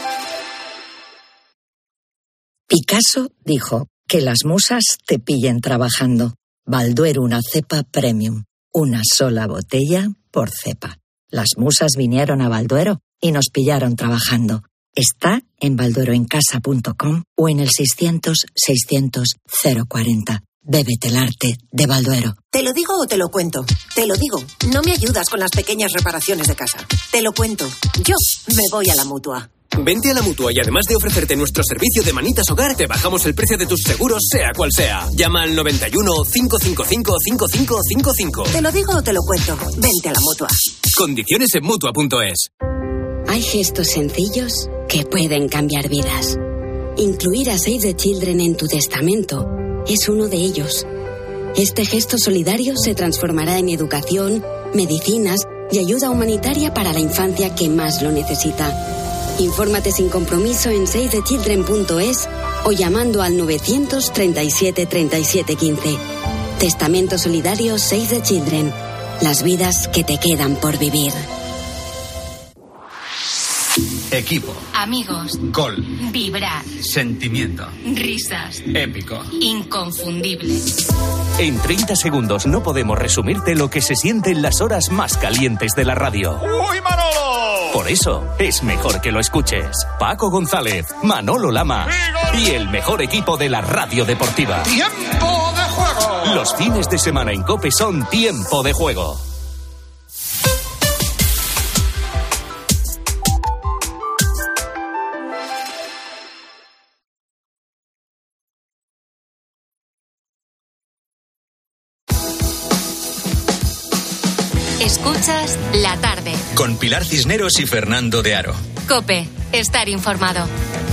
Picasso dijo que las musas te pillen trabajando. Balduero, una cepa premium. Una sola botella por cepa. Las musas vinieron a Balduero y nos pillaron trabajando. Está en baldueroencasa.com o en el 600-600-040. Bébete el arte de Balduero. ¿Te lo digo o te lo cuento? Te lo digo. No me ayudas con las pequeñas reparaciones de casa. Te lo cuento. Yo me voy a la Mutua. Vente a la Mutua y además de ofrecerte nuestro servicio de manitas hogar, te bajamos el precio de tus seguros, sea cual sea. Llama al 91 555 5555. ¿Te lo digo o te lo cuento? Vente a la Mutua. Condiciones en Mutua.es. Hay gestos sencillos que pueden cambiar vidas. Incluir a Save the Children en tu testamento es uno de ellos. Este gesto solidario se transformará en educación, medicinas y ayuda humanitaria para la infancia que más lo necesita. Infórmate sin compromiso en savethechildren.es o llamando al 937 37 15. Testamento solidario Save the Children. Las vidas que te quedan por vivir. Equipo. Amigos. Gol. Vibrar. Sentimiento. Risas. Épico. Inconfundible. En 30 segundos no podemos resumirte lo que se siente en las horas más calientes de la radio. ¡Uy, Manolo! Por eso es mejor que lo escuches. Paco González, Manolo Lama y el mejor equipo de la radio deportiva. ¡Tiempo de juego! Los fines de semana en COPE son tiempo de juego. Escuchas La Tarde. Con Pilar Cisneros y Fernando de Aro. COPE. Estar informado.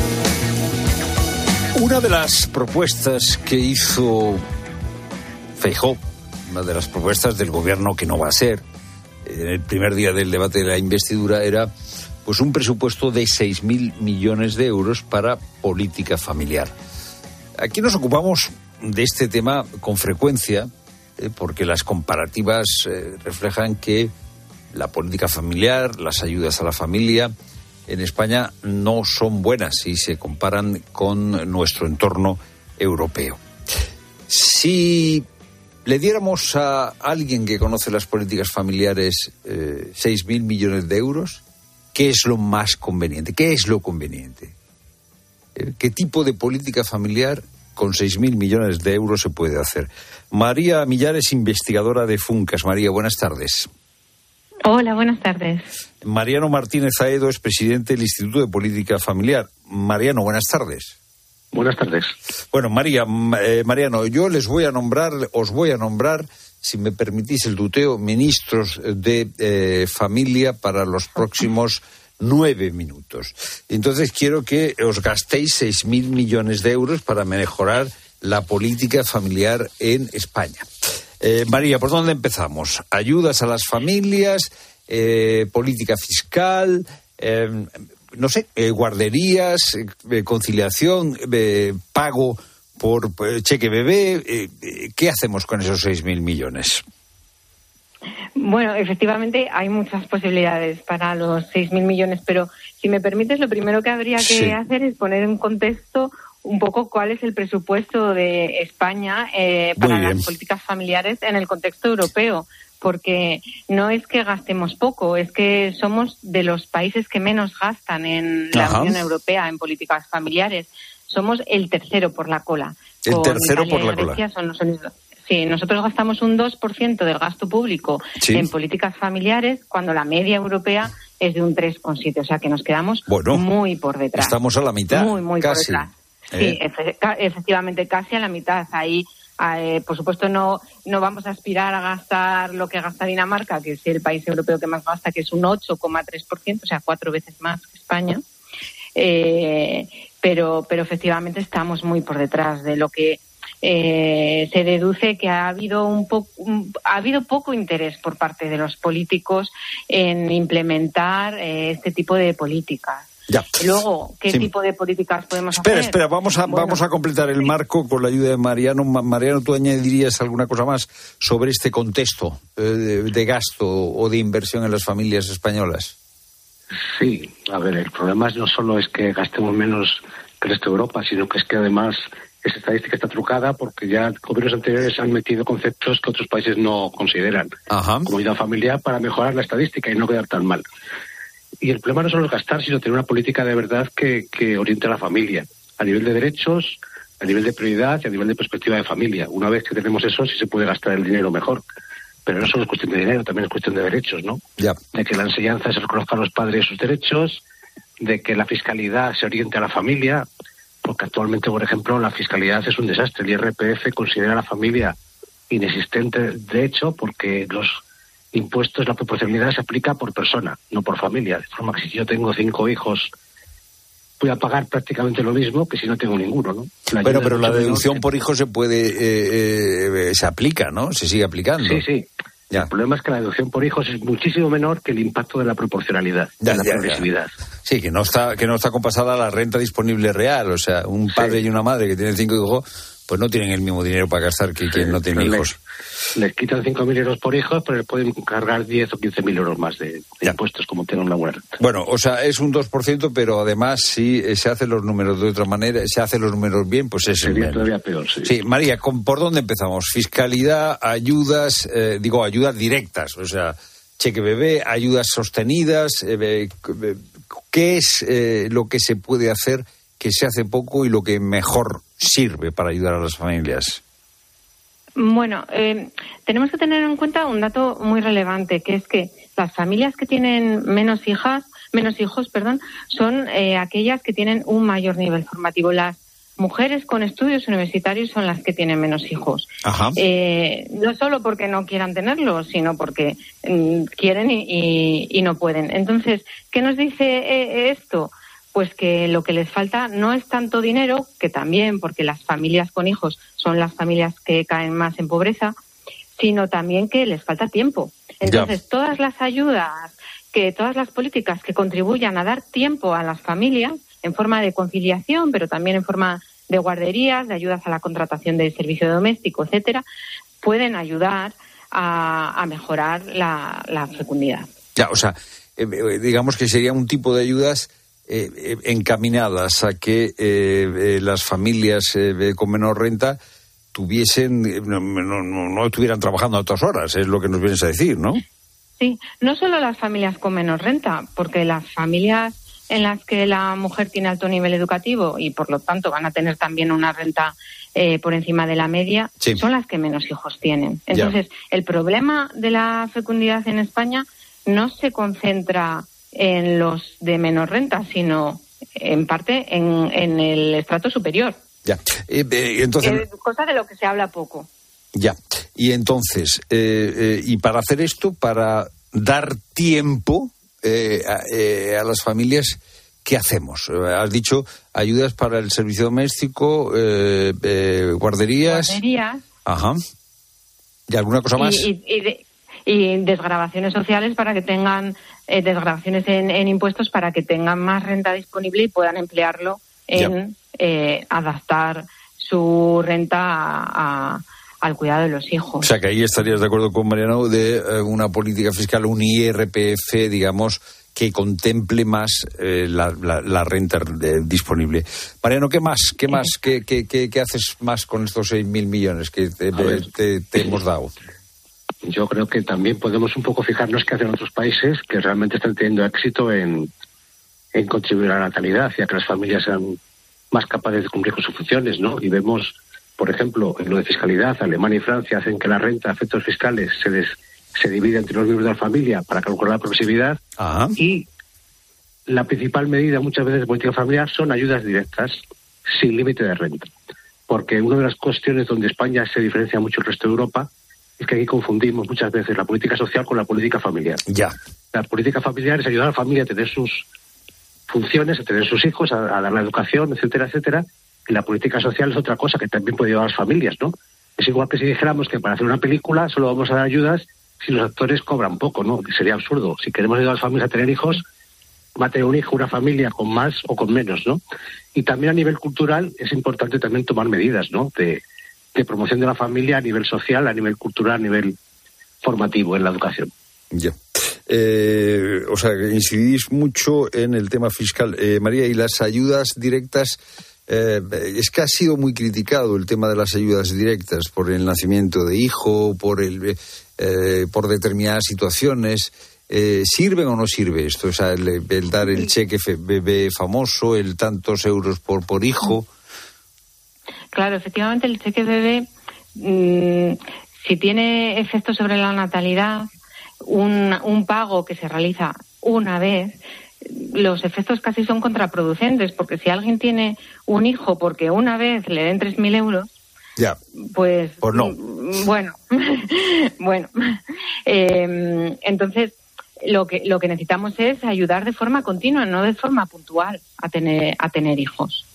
Una de las propuestas que hizo Feijóo, una de las propuestas del gobierno que no va a ser, en el primer día del debate de la investidura, era pues un presupuesto de 6.000 millones de euros para política familiar. Aquí nos ocupamos de este tema con frecuencia, porque las comparativas reflejan que la política familiar, las ayudas a la familia en España no son buenas si se comparan con nuestro entorno europeo. Si le diéramos a alguien que conoce las políticas familiares 6.000 millones de euros, ¿qué es lo más conveniente? ¿Qué es lo conveniente? ¿Qué tipo de política familiar con 6.000 millones de euros se puede hacer? María Millar es investigadora de Funcas. María, buenas tardes. Hola, buenas tardes. Mariano Martínez Aedo es presidente del Instituto de Política Familiar. Mariano, buenas tardes. Buenas tardes. Bueno, Mariano, os voy a nombrar, si me permitís el tuteo, ministros de familia para los próximos 9 minutos. Entonces quiero que os gastéis 6.000 millones de euros para mejorar la política familiar en España. María, ¿por dónde empezamos? Ayudas a las familias, política fiscal, guarderías, conciliación, pago por cheque bebé. ¿Qué hacemos con esos 6.000 millones? Bueno, efectivamente hay muchas posibilidades para los 6.000 millones, pero si me permites, lo primero que habría que hacer es poner en contexto un poco cuál es el presupuesto de España para las políticas familiares en el contexto europeo, porque no es que gastemos poco, es que somos de los países que menos gastan en la Unión Europea en políticas familiares. Somos el tercero por la cola. El tercero por la cola. Son los únicos. Sí, nosotros gastamos un 2% del gasto público en políticas familiares, cuando la media europea es de un 3,7%. O sea que nos quedamos muy por detrás. Estamos a la mitad. Muy casi. por detrás. Sí, efectivamente, casi a la mitad. Ahí, por supuesto, no vamos a aspirar a gastar lo que gasta Dinamarca, que es el país europeo que más gasta, que es un 8,3%, o sea, 4 veces más que España. Pero efectivamente estamos muy por detrás de lo que se deduce que ha habido poco interés por parte de los políticos en implementar este tipo de políticas. Ya. Luego, ¿qué tipo de políticas podemos hacer? Espera, vamos a completar el marco con la ayuda de Mariano. Mariano, ¿tú añadirías alguna cosa más sobre este contexto de gasto o de inversión en las familias españolas? Sí, a ver, el problema no solo es que gastemos menos que el resto de Europa, sino que es que además esa estadística está trucada porque ya gobiernos anteriores han metido conceptos que otros países no consideran como ayuda familiar para mejorar la estadística y no quedar tan mal. Y el problema no solo es gastar, sino tener una política de verdad que oriente a la familia, a nivel de derechos, a nivel de prioridad y a nivel de perspectiva de familia. Una vez que tenemos eso, sí se puede gastar el dinero mejor. Pero no solo es cuestión de dinero, también es cuestión de derechos, ¿no? Ya. De que la enseñanza se reconozca a los padres sus derechos, de que la fiscalidad se oriente a la familia, porque actualmente, por ejemplo, la fiscalidad es un desastre. El IRPF considera a la familia inexistente, de hecho, porque los impuestos, la proporcionalidad se aplica por persona, no por familia. De forma que si yo tengo 5 hijos, voy a pagar prácticamente lo mismo que si no tengo ninguno, ¿no? Bueno, pero la deducción por hijo se puede, se aplica, ¿no? Se sigue aplicando. Sí. Ya. El problema es que la deducción por hijos es muchísimo menor que el impacto de la proporcionalidad, de la progresividad. Sí, que no está compasada a la renta disponible real. O sea, un padre y una madre que tienen 5 hijos, pues no tienen el mismo dinero para gastar que quien no tiene hijos. Les quitan 5.000 euros por hijo, pero les pueden cargar 10 o 15.000 euros más de impuestos como tienen una buena renta. Bueno, o sea, es un 2%, pero además si se hacen los números de otra manera, se hacen los números bien, pues es sería todavía peor, sí. Sí, María, ¿por dónde empezamos? Fiscalidad, ayudas, ayudas directas, o sea, cheque bebé, ayudas sostenidas, ¿qué es lo que se puede hacer que se hace poco y lo que mejor sirve para ayudar a las familias? Bueno, tenemos que tener en cuenta un dato muy relevante, que es que las familias que tienen menos hijos, son aquellas que tienen un mayor nivel formativo. Las mujeres con estudios universitarios son las que tienen menos hijos. No solo porque no quieran tenerlos, sino porque quieren y no pueden. Entonces, ¿qué nos dice esto? Pues que lo que les falta no es tanto dinero, que también, porque las familias con hijos son las familias que caen más en pobreza, sino también que les falta tiempo. Entonces, todas las ayudas, todas las políticas que contribuyan a dar tiempo a las familias, en forma de conciliación, pero también en forma de guarderías, de ayudas a la contratación de servicio doméstico, etcétera, pueden ayudar a mejorar la fecundidad. Ya, o sea, digamos que sería un tipo de ayudas encaminadas a que las familias con menor renta no estuvieran trabajando a otras horas, es lo que nos vienes a decir, ¿no? Sí, no solo las familias con menos renta, porque las familias en las que la mujer tiene alto nivel educativo y por lo tanto van a tener también una renta por encima de la media, son las que menos hijos tienen. Entonces, el problema de la fecundidad en España no se concentra en los de menor renta, sino en parte en el estrato superior. Ya. Entonces, cosa de lo que se habla poco. Ya. Y entonces, y para hacer esto, para dar tiempo a las familias, ¿qué hacemos? Has dicho ayudas para el servicio doméstico, guarderías. Ajá. ¿Y alguna cosa más? Y desgravaciones sociales para que tengan desgravaciones en impuestos para que tengan más renta disponible y puedan emplearlo en adaptar su renta al cuidado de los hijos. O sea, que ahí estarías de acuerdo con Mariano de una política fiscal, un IRPF, digamos, que contemple más la renta disponible. Mariano, ¿qué más? ¿Qué haces más con estos 6.000 millones que te hemos dado? Yo creo que también podemos un poco fijarnos qué hacen otros países que realmente están teniendo éxito en contribuir a la natalidad y a que las familias sean más capaces de cumplir con sus funciones, ¿no? Y vemos, por ejemplo, en lo de fiscalidad, Alemania y Francia hacen que la renta a efectos fiscales se divide entre los miembros de la familia para calcular la progresividad. Y la principal medida muchas veces de política familiar son ayudas directas sin límite de renta. Porque una de las cuestiones donde España se diferencia mucho del resto de Europa es que aquí confundimos muchas veces la política social con la política familiar. La política familiar es ayudar a la familia a tener sus funciones, a tener sus hijos, a dar la educación, etcétera, etcétera. Y la política social es otra cosa que también puede ayudar a las familias, ¿no? Es igual que si dijéramos que para hacer una película solo vamos a dar ayudas si los actores cobran poco, ¿no? Sería absurdo. Si queremos ayudar a las familias a tener hijos, va a tener un hijo, una familia con más o con menos, ¿no? Y también a nivel cultural es importante también tomar medidas, ¿no? De promoción de la familia a nivel social, a nivel cultural, a nivel formativo en la educación. Ya. O sea, incidís mucho en el tema fiscal. María, y las ayudas directas, es que ha sido muy criticado el tema de las ayudas directas por el nacimiento de hijo, por determinadas situaciones. ¿Sirven o no sirve esto? O sea, el dar el cheque bebé famoso, el tantos euros por hijo. Claro, efectivamente el cheque bebé, si tiene efectos sobre la natalidad, un pago que se realiza una vez, los efectos casi son contraproducentes, porque si alguien tiene un hijo porque una vez le den 3.000 euros, pues no. Bueno, entonces lo que necesitamos es ayudar de forma continua, no de forma puntual a tener hijos.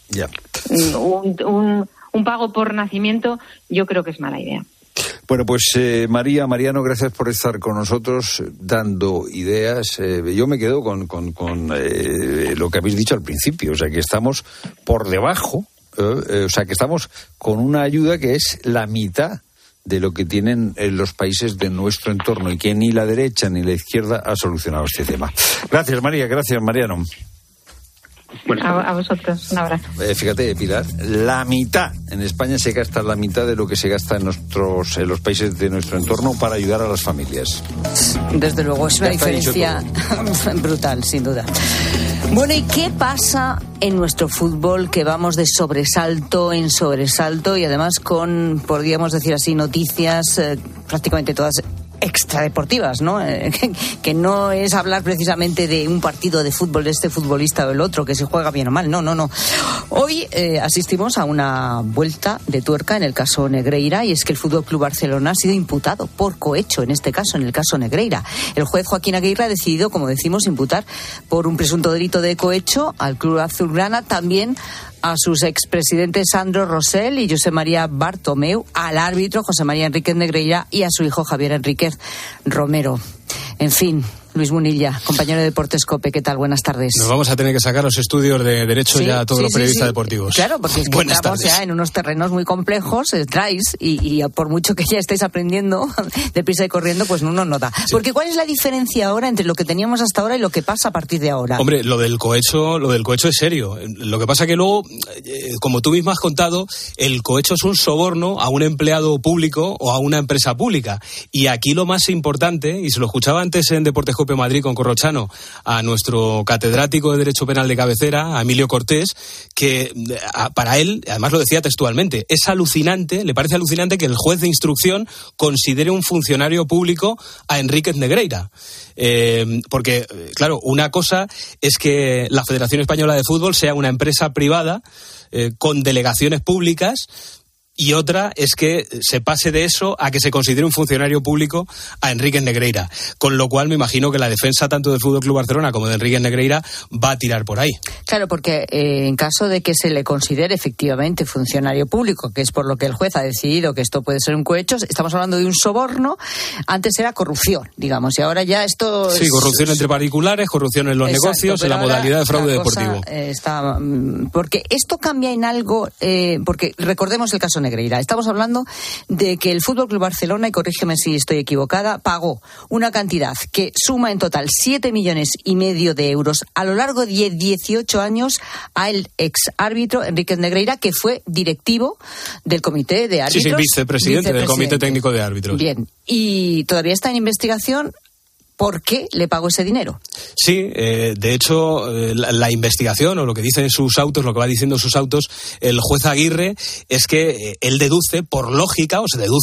Un pago por nacimiento yo creo que es mala idea. Bueno, pues Mariano, gracias por estar con nosotros dando ideas. Yo me quedo con lo que habéis dicho al principio, o sea, que estamos por debajo, o sea, que estamos con una ayuda que es la mitad de lo que tienen los países de nuestro entorno, y que ni la derecha ni la izquierda ha solucionado este tema. Gracias, María, gracias, Mariano. A vosotros, un abrazo. Fíjate, Pilar, la mitad, en España se gasta la mitad de lo que se gasta en los países de nuestro entorno para ayudar a las familias. Desde luego, es una diferencia brutal, sin duda. Bueno, ¿y qué pasa en nuestro fútbol, que vamos de sobresalto en sobresalto, y además con, podríamos decir así, noticias prácticamente todas extradeportivas, ¿no? Que no es hablar precisamente de un partido de fútbol, de este futbolista o el otro, que se juega bien o mal, no. Hoy asistimos a una vuelta de tuerca en el caso Negreira, y es que el Fútbol Club Barcelona ha sido imputado por cohecho, en este caso, en el caso Negreira. El juez Joaquín Aguirre ha decidido, como decimos, imputar por un presunto delito de cohecho al Club Azulgrana, también a sus expresidentes Sandro Rosell y José María Bartomeu, al árbitro José María Enríquez Negreira y a su hijo Javier Enríquez Romero. En fin, Luis Munilla, compañero de Deportes COPE, ¿qué tal? Buenas tardes. Nos vamos a tener que sacar los estudios de Derecho ya a todos los periodistas deportivos. Claro, porque es que estamos ya en unos terrenos muy complejos, traes, y por mucho que ya estéis aprendiendo deprisa y corriendo, pues uno no da. Sí. Porque ¿cuál es la diferencia ahora entre lo que teníamos hasta ahora y lo que pasa a partir de ahora? Hombre, lo del cohecho es serio. Lo que pasa que luego, como tú mismo has contado, el cohecho es un soborno a un empleado público o a una empresa pública. Y aquí lo más importante, y se lo escuchaba antes en Deportes COPE Madrid con Corrochano, a nuestro catedrático de Derecho Penal de cabecera, a Emilio Cortés, que para él, además lo decía textualmente, es alucinante, le parece alucinante que el juez de instrucción considere un funcionario público a Enríquez Negreira. Porque, claro, una cosa es que la Federación Española de Fútbol sea una empresa privada con delegaciones públicas, y otra es que se pase de eso a que se considere un funcionario público a Enríquez Negreira. Con lo cual me imagino que la defensa tanto del Fútbol Club Barcelona como de Enríquez Negreira va a tirar por ahí. Claro, porque en caso de que se le considere efectivamente funcionario público, que es por lo que el juez ha decidido que esto puede ser un cohecho, estamos hablando de un soborno. Antes era corrupción, digamos, y ahora ya esto Sí, corrupción entre particulares, corrupción en los negocios, en la modalidad de fraude deportivo. Porque esto cambia en algo, porque recordemos el caso Negreira. Estamos hablando de que el Fútbol Club Barcelona, y corrígeme si estoy equivocada, pagó una cantidad que suma en total 7,5 millones de euros a lo largo de 18 años al ex árbitro Enríquez Negreira, que fue directivo del comité de árbitros. Sí, vicepresidente del comité técnico de árbitros. Bien, y todavía está en investigación. por qué le pagó ese dinero. Sí, de hecho, la investigación o lo que dicen sus autos, lo que va diciendo sus autos, el juez Aguirre, es que él deduce por lógica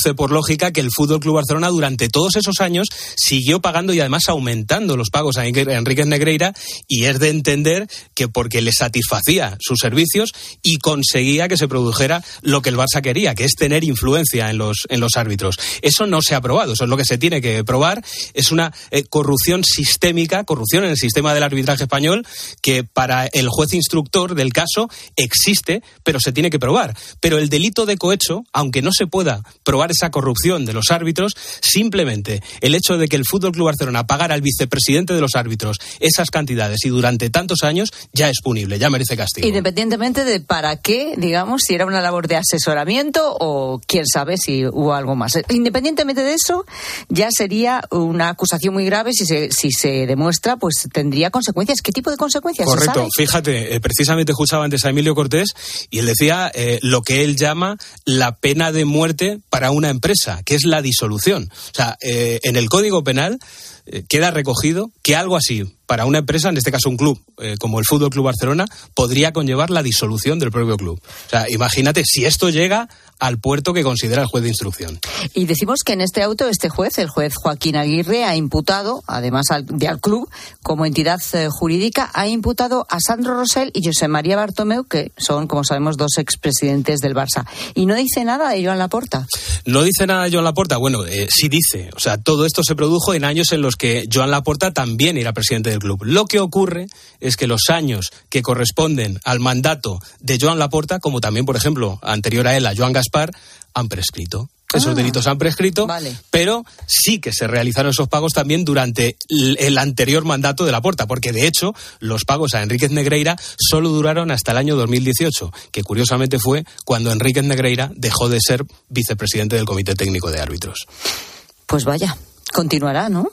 que el Fútbol Club Barcelona durante todos esos años siguió pagando y además aumentando los pagos a Enríquez Negreira, y es de entender que porque le satisfacía sus servicios y conseguía que se produjera lo que el Barça quería, que es tener influencia en los árbitros. Eso no se ha probado, eso es lo que se tiene que probar. Es una corrupción sistémica, corrupción en el sistema del arbitraje español, que para el juez instructor del caso existe, pero se tiene que probar. Pero el delito de cohecho, aunque no se pueda probar esa corrupción de los árbitros, simplemente el hecho de que el Fútbol Club Barcelona pagara al vicepresidente de los árbitros esas cantidades y durante tantos años, ya es punible, ya merece castigo. Independientemente de para qué, digamos, si era una labor de asesoramiento o quién sabe si hubo algo más. Independientemente de eso, ya sería una acusación muy grave. Si se demuestra, pues tendría consecuencias. ¿Qué tipo de consecuencias? Correcto. Fíjate, precisamente escuchaba antes a Emilio Cortés y él decía lo que él llama la pena de muerte para una empresa, que es la disolución. O sea, en el Código Penal queda recogido que algo así para una empresa, en este caso un club como el Fútbol Club Barcelona, podría conllevar la disolución del propio club. O sea, imagínate si esto llega al puerto que considera el juez de instrucción. Y decimos que en este auto el juez Joaquín Aguirre, ha imputado, además al club como entidad jurídica, ha imputado a Sandro Rosell y Josep María Bartomeu, que son, como sabemos, dos expresidentes del Barça. Y no dice nada de Joan Laporta. No dice nada de Joan Laporta. Bueno, sí dice. O sea, todo esto se produjo en años en los que Joan Laporta también era presidente del club. Lo que ocurre es que los años que corresponden al mandato de Joan Laporta, como también, por ejemplo, anterior a él, a Joan Gaspar, han prescrito. Esos delitos han prescrito, vale. Pero sí que se realizaron esos pagos también durante el anterior mandato de Laporta, porque de hecho los pagos a Enríquez Negreira solo duraron hasta el año 2018, que curiosamente fue cuando Enríquez Negreira dejó de ser vicepresidente del Comité Técnico de Árbitros. Pues vaya, continuará, ¿no?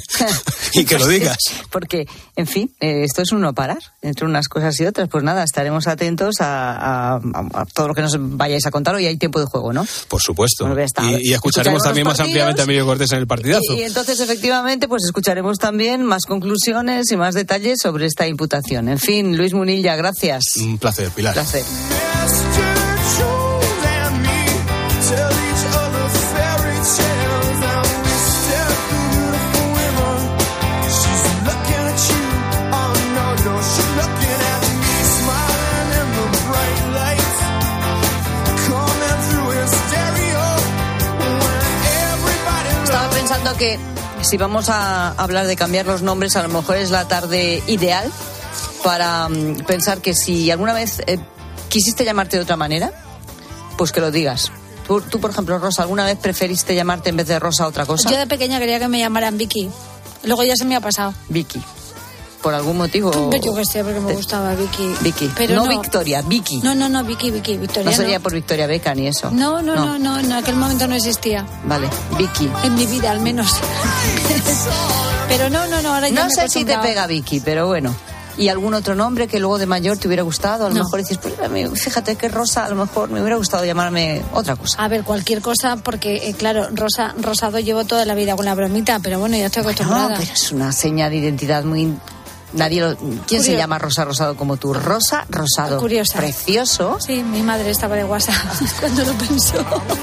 Y que lo digas. Porque, en fin, esto es un no parar entre unas cosas y otras. Pues nada, estaremos atentos a todo lo que nos vayáis a contar. Hoy hay tiempo de juego, ¿no? Por supuesto. Bueno, y escucharemos también más ampliamente a Emilio Cortés en el partidazo. Y entonces, efectivamente, pues escucharemos también más conclusiones y más detalles sobre esta imputación. En fin, Luis Munilla, gracias. Un placer, Pilar. Un placer. Que si vamos a hablar de cambiar los nombres, a lo mejor es la tarde ideal para pensar que si alguna vez quisiste llamarte de otra manera, pues que lo digas. Tú, por ejemplo, Rosa, ¿alguna vez preferiste llamarte en vez de Rosa otra cosa? Yo de pequeña quería que me llamaran Vicky. Luego ya se me ha pasado. Vicky. ¿Por algún motivo? Yo que sé, porque me gustaba Vicky. Vicky. Pero no Victoria, Vicky. No, Vicky. Victoria no sería por Victoria Beckham ni eso. No, en aquel momento no existía. Vale, Vicky. En mi vida, al menos. Pero no, ahora ya no sé si te pega Vicky, pero bueno. ¿Y algún otro nombre que luego de mayor te hubiera gustado? A lo mejor dices, pues fíjate que Rosa, a lo mejor me hubiera gustado llamarme otra cosa. A ver, cualquier cosa, porque claro, Rosado llevo toda la vida con la bromita, pero bueno, ya estoy acostumbrada. No, pero es una seña de identidad muy... ¿Quién se llama Rosa Rosado como tú? Rosa Rosado. Curiosa. Precioso. Sí, mi madre estaba de WhatsApp cuando lo pensó.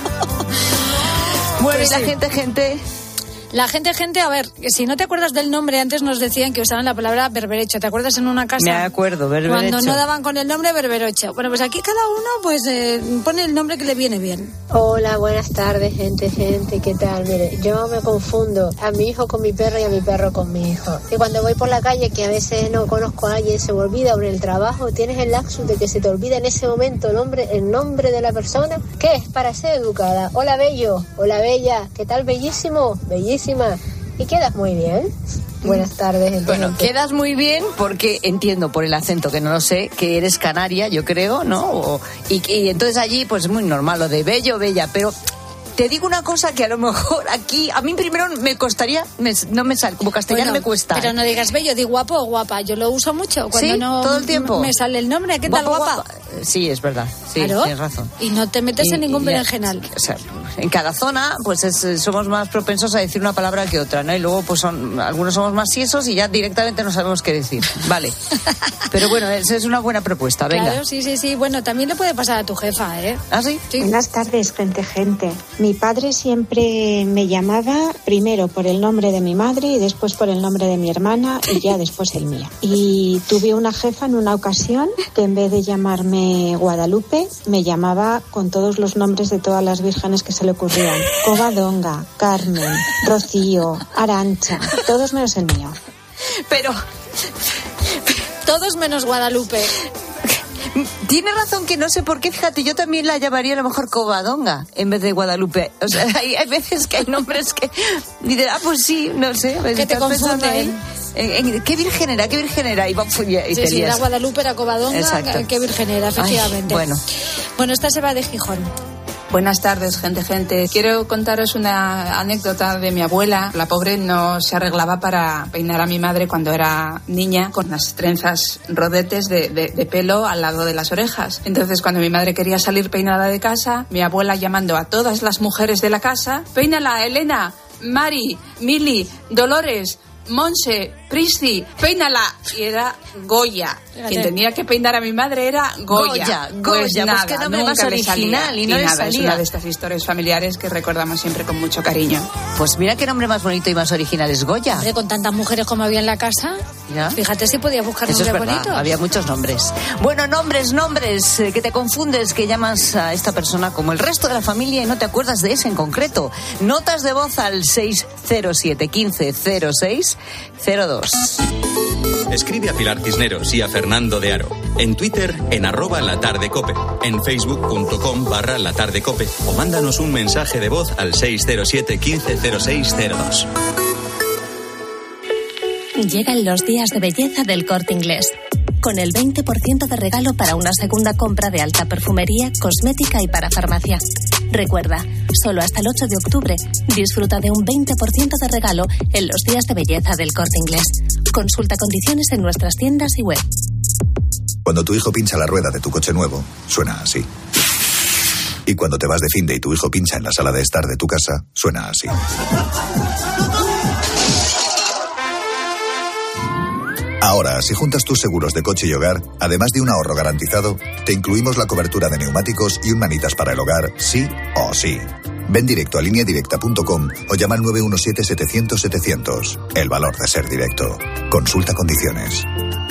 Bueno, pues y la gente... La gente, a ver, si no te acuerdas del nombre, antes nos decían que usaban la palabra berberecho. ¿Te acuerdas en una casa? Me acuerdo, berberecho. Cuando no daban con el nombre, berberecho. Bueno, pues aquí cada uno pues pone el nombre que le viene bien. Hola, buenas tardes, gente, ¿qué tal? Mire, yo me confundo a mi hijo con mi perro y a mi perro con mi hijo. Y cuando voy por la calle, que a veces no conozco a alguien, se me olvida, o en el trabajo, tienes el lapsus de que se te olvida en ese momento el nombre de la persona. ¿Qué es? Para ser educada. Hola, bello. Hola, bella. ¿Qué tal, bellísimo? Bellísima. Y quedas muy bien. Buenas tardes. Gente. Bueno, quedas muy bien porque entiendo por el acento, que no lo sé, que eres canaria, yo creo, ¿no? Y entonces allí pues es muy normal lo de bello, bella, pero... Te digo una cosa que a lo mejor aquí, a mí primero me costaría, no me sale, como castellano me cuesta. Pero no digas bello, di guapo o guapa. Yo lo uso mucho cuando ¿Sí? no todo el tiempo me sale el nombre. ¿Qué tal, guapa? Sí, es verdad. Sí, claro. tienes razón. Y no te metes en ningún berenjenal. O sea, en cada zona, pues somos más propensos a decir una palabra que otra, ¿no? Y luego, pues algunos somos más tiesos y ya directamente no sabemos qué decir. Vale. Pero bueno, esa es una buena propuesta, venga. Claro, sí. Bueno, también le puede pasar a tu jefa, ¿eh? ¿Ah, sí? Buenas tardes, gente. Mi padre siempre me llamaba primero por el nombre de mi madre y después por el nombre de mi hermana y ya después el mío. Y tuve una jefa en una ocasión que en vez de llamarme Guadalupe, me llamaba con todos los nombres de todas las vírgenes que se le ocurrían. Covadonga, Carmen, Rocío, Arancha, todos menos el mío. Pero... Todos menos Guadalupe. Tiene razón que no sé por qué, fíjate, yo también la llamaría a lo mejor Covadonga en vez de Guadalupe. O sea, hay veces que hay nombres que... Dices, pues sí, no sé. Que te confunden. ¿Qué virgen era? Y te sí, era Guadalupe, era Covadonga. Exacto. Qué virgen era, efectivamente. Ay, bueno, esta se va de Gijón. Buenas tardes, gente. Quiero contaros una anécdota de mi abuela. La pobre no se arreglaba para peinar a mi madre cuando era niña con unas trenzas rodetes de pelo al lado de las orejas. Entonces, cuando mi madre quería salir peinada de casa, mi abuela llamando a todas las mujeres de la casa: peínala, Elena, Mari, Mili, Dolores, Monse, Pristi, peínala. Y era Goya. Quien tenía que peinar a mi madre era Goya. Pues nada, qué nombre nunca más original le y no le nada, salía. Es una de estas historias familiares que recordamos siempre con mucho cariño. Pues mira qué nombre más bonito y más original es Goya. Hombre, con tantas mujeres como había en la casa, ¿ya? Fíjate si podía buscar nombres bonitos. Había muchos nombres. Bueno, nombres, que te confundes, que llamas a esta persona como el resto de la familia y no te acuerdas de ese en concreto. Notas de voz al 607 15 06 02. Escribe a Pilar Cisneros y a Fernando de Aro. En Twitter, en @latardecope. En facebook.com/latardecope. O mándanos un mensaje de voz al 607 15 06 02. Llegan los días de belleza del Corte Inglés. Con el 20% de regalo para una segunda compra de alta perfumería, cosmética y para farmacia. Recuerda, solo hasta el 8 de octubre, disfruta de un 20% de regalo en los días de belleza del Corte Inglés. Consulta condiciones en nuestras tiendas y web. Cuando tu hijo pincha la rueda de tu coche nuevo, suena así. Y cuando te vas de finde y tu hijo pincha en la sala de estar de tu casa, suena así. Ahora, si juntas tus seguros de coche y hogar, además de un ahorro garantizado, te incluimos la cobertura de neumáticos y un manitas para el hogar, sí o sí. Ven directo a lineadirecta.com o llama al 917-700-700. El valor de ser directo. Consulta condiciones.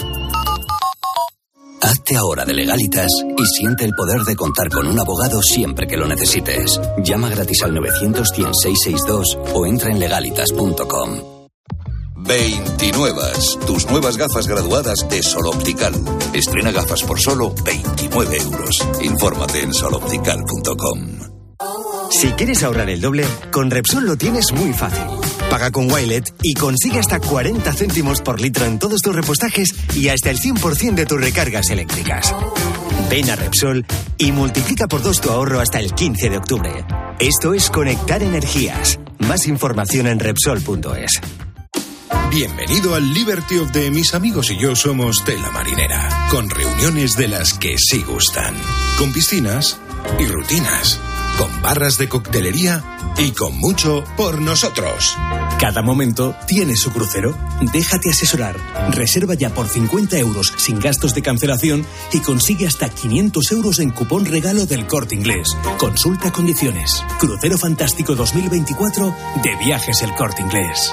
Hazte ahora de Legalitas y siente el poder de contar con un abogado siempre que lo necesites. Llama gratis al 900-100-662 o entra en legalitas.com. 29. Tus nuevas gafas graduadas de Sol Optical. Estrena gafas por solo 29 euros. Infórmate en soloptical.com. Si quieres ahorrar el doble, con Repsol lo tienes muy fácil. Paga con Wilet y consigue hasta 40 céntimos por litro en todos tus repostajes y hasta el 100% de tus recargas eléctricas. Ven a Repsol y multiplica por 2 tu ahorro hasta el 15 de octubre. Esto es conectar energías. Más información en Repsol.es. Bienvenido al Liberty of the Mis amigos y yo somos Tela Marinera, con reuniones de las que sí gustan, con piscinas y rutinas, con barras de coctelería y con mucho por nosotros. Cada momento tiene su crucero. Déjate asesorar. Reserva ya por 50 euros sin gastos de cancelación y consigue hasta 500 euros en cupón regalo del Corte Inglés. Consulta condiciones. Crucero Fantástico 2024 de Viajes El Corte Inglés.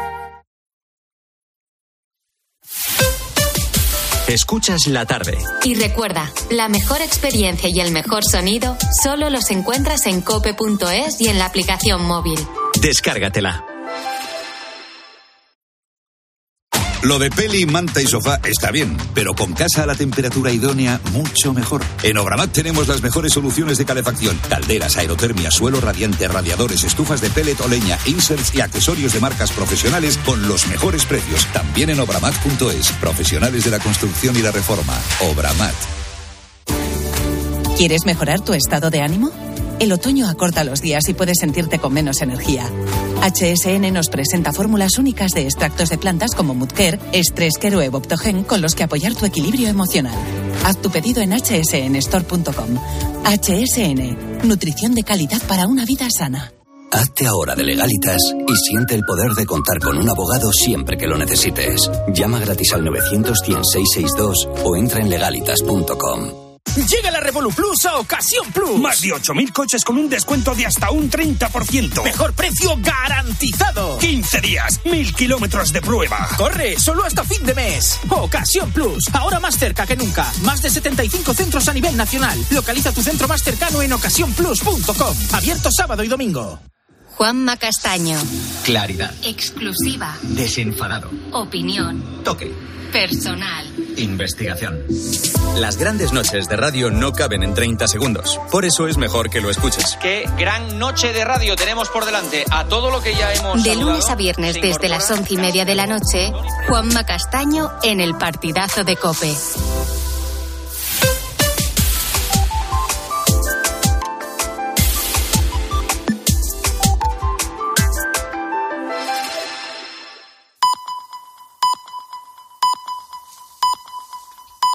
Escuchas la tarde. Y recuerda, la mejor experiencia y el mejor sonido solo los encuentras en cope.es y en la aplicación móvil. Descárgatela. Lo de peli, manta y sofá está bien, pero con casa a la temperatura idónea, mucho mejor. En Obramat tenemos las mejores soluciones de calefacción: calderas, aerotermia, suelo radiante, radiadores, estufas de pellet o leña, inserts y accesorios de marcas profesionales con los mejores precios. También en obramat.es. Profesionales de la construcción y la reforma. Obramat. ¿Quieres mejorar tu estado de ánimo? El otoño acorta los días y puedes sentirte con menos energía. HSN nos presenta fórmulas únicas de extractos de plantas como Mudcare, Stresscare o Evoptogen con los que apoyar tu equilibrio emocional. Haz tu pedido en hsnstore.com. HSN, Nutrición de calidad para una vida sana. Hazte ahora de Legalitas y siente el poder de contar con un abogado siempre que lo necesites. Llama gratis al 900-100-662 o entra en legalitas.com. Llega la Revolu Plus a Ocasión Plus. Más de 8.000 coches con un descuento de hasta un 30%. Mejor precio garantizado. 15 días, 1.000 kilómetros de prueba. Corre, solo hasta fin de mes. Ocasión Plus, ahora más cerca que nunca. Más de 75 centros a nivel nacional. Localiza tu centro más cercano en ocasiónplus.com. Abierto sábado y domingo. Juanma Castaño. Claridad. Exclusiva. Desenfadado. Opinión. Toque. Personal. Investigación. Las grandes noches de radio no caben en 30 segundos. Por eso es mejor que lo escuches. Qué gran noche de radio tenemos por delante. A todo lo que ya hemos De saludado, lunes a viernes desde las 11:30 de la noche, Juanma Castaño en El Partidazo de COPE.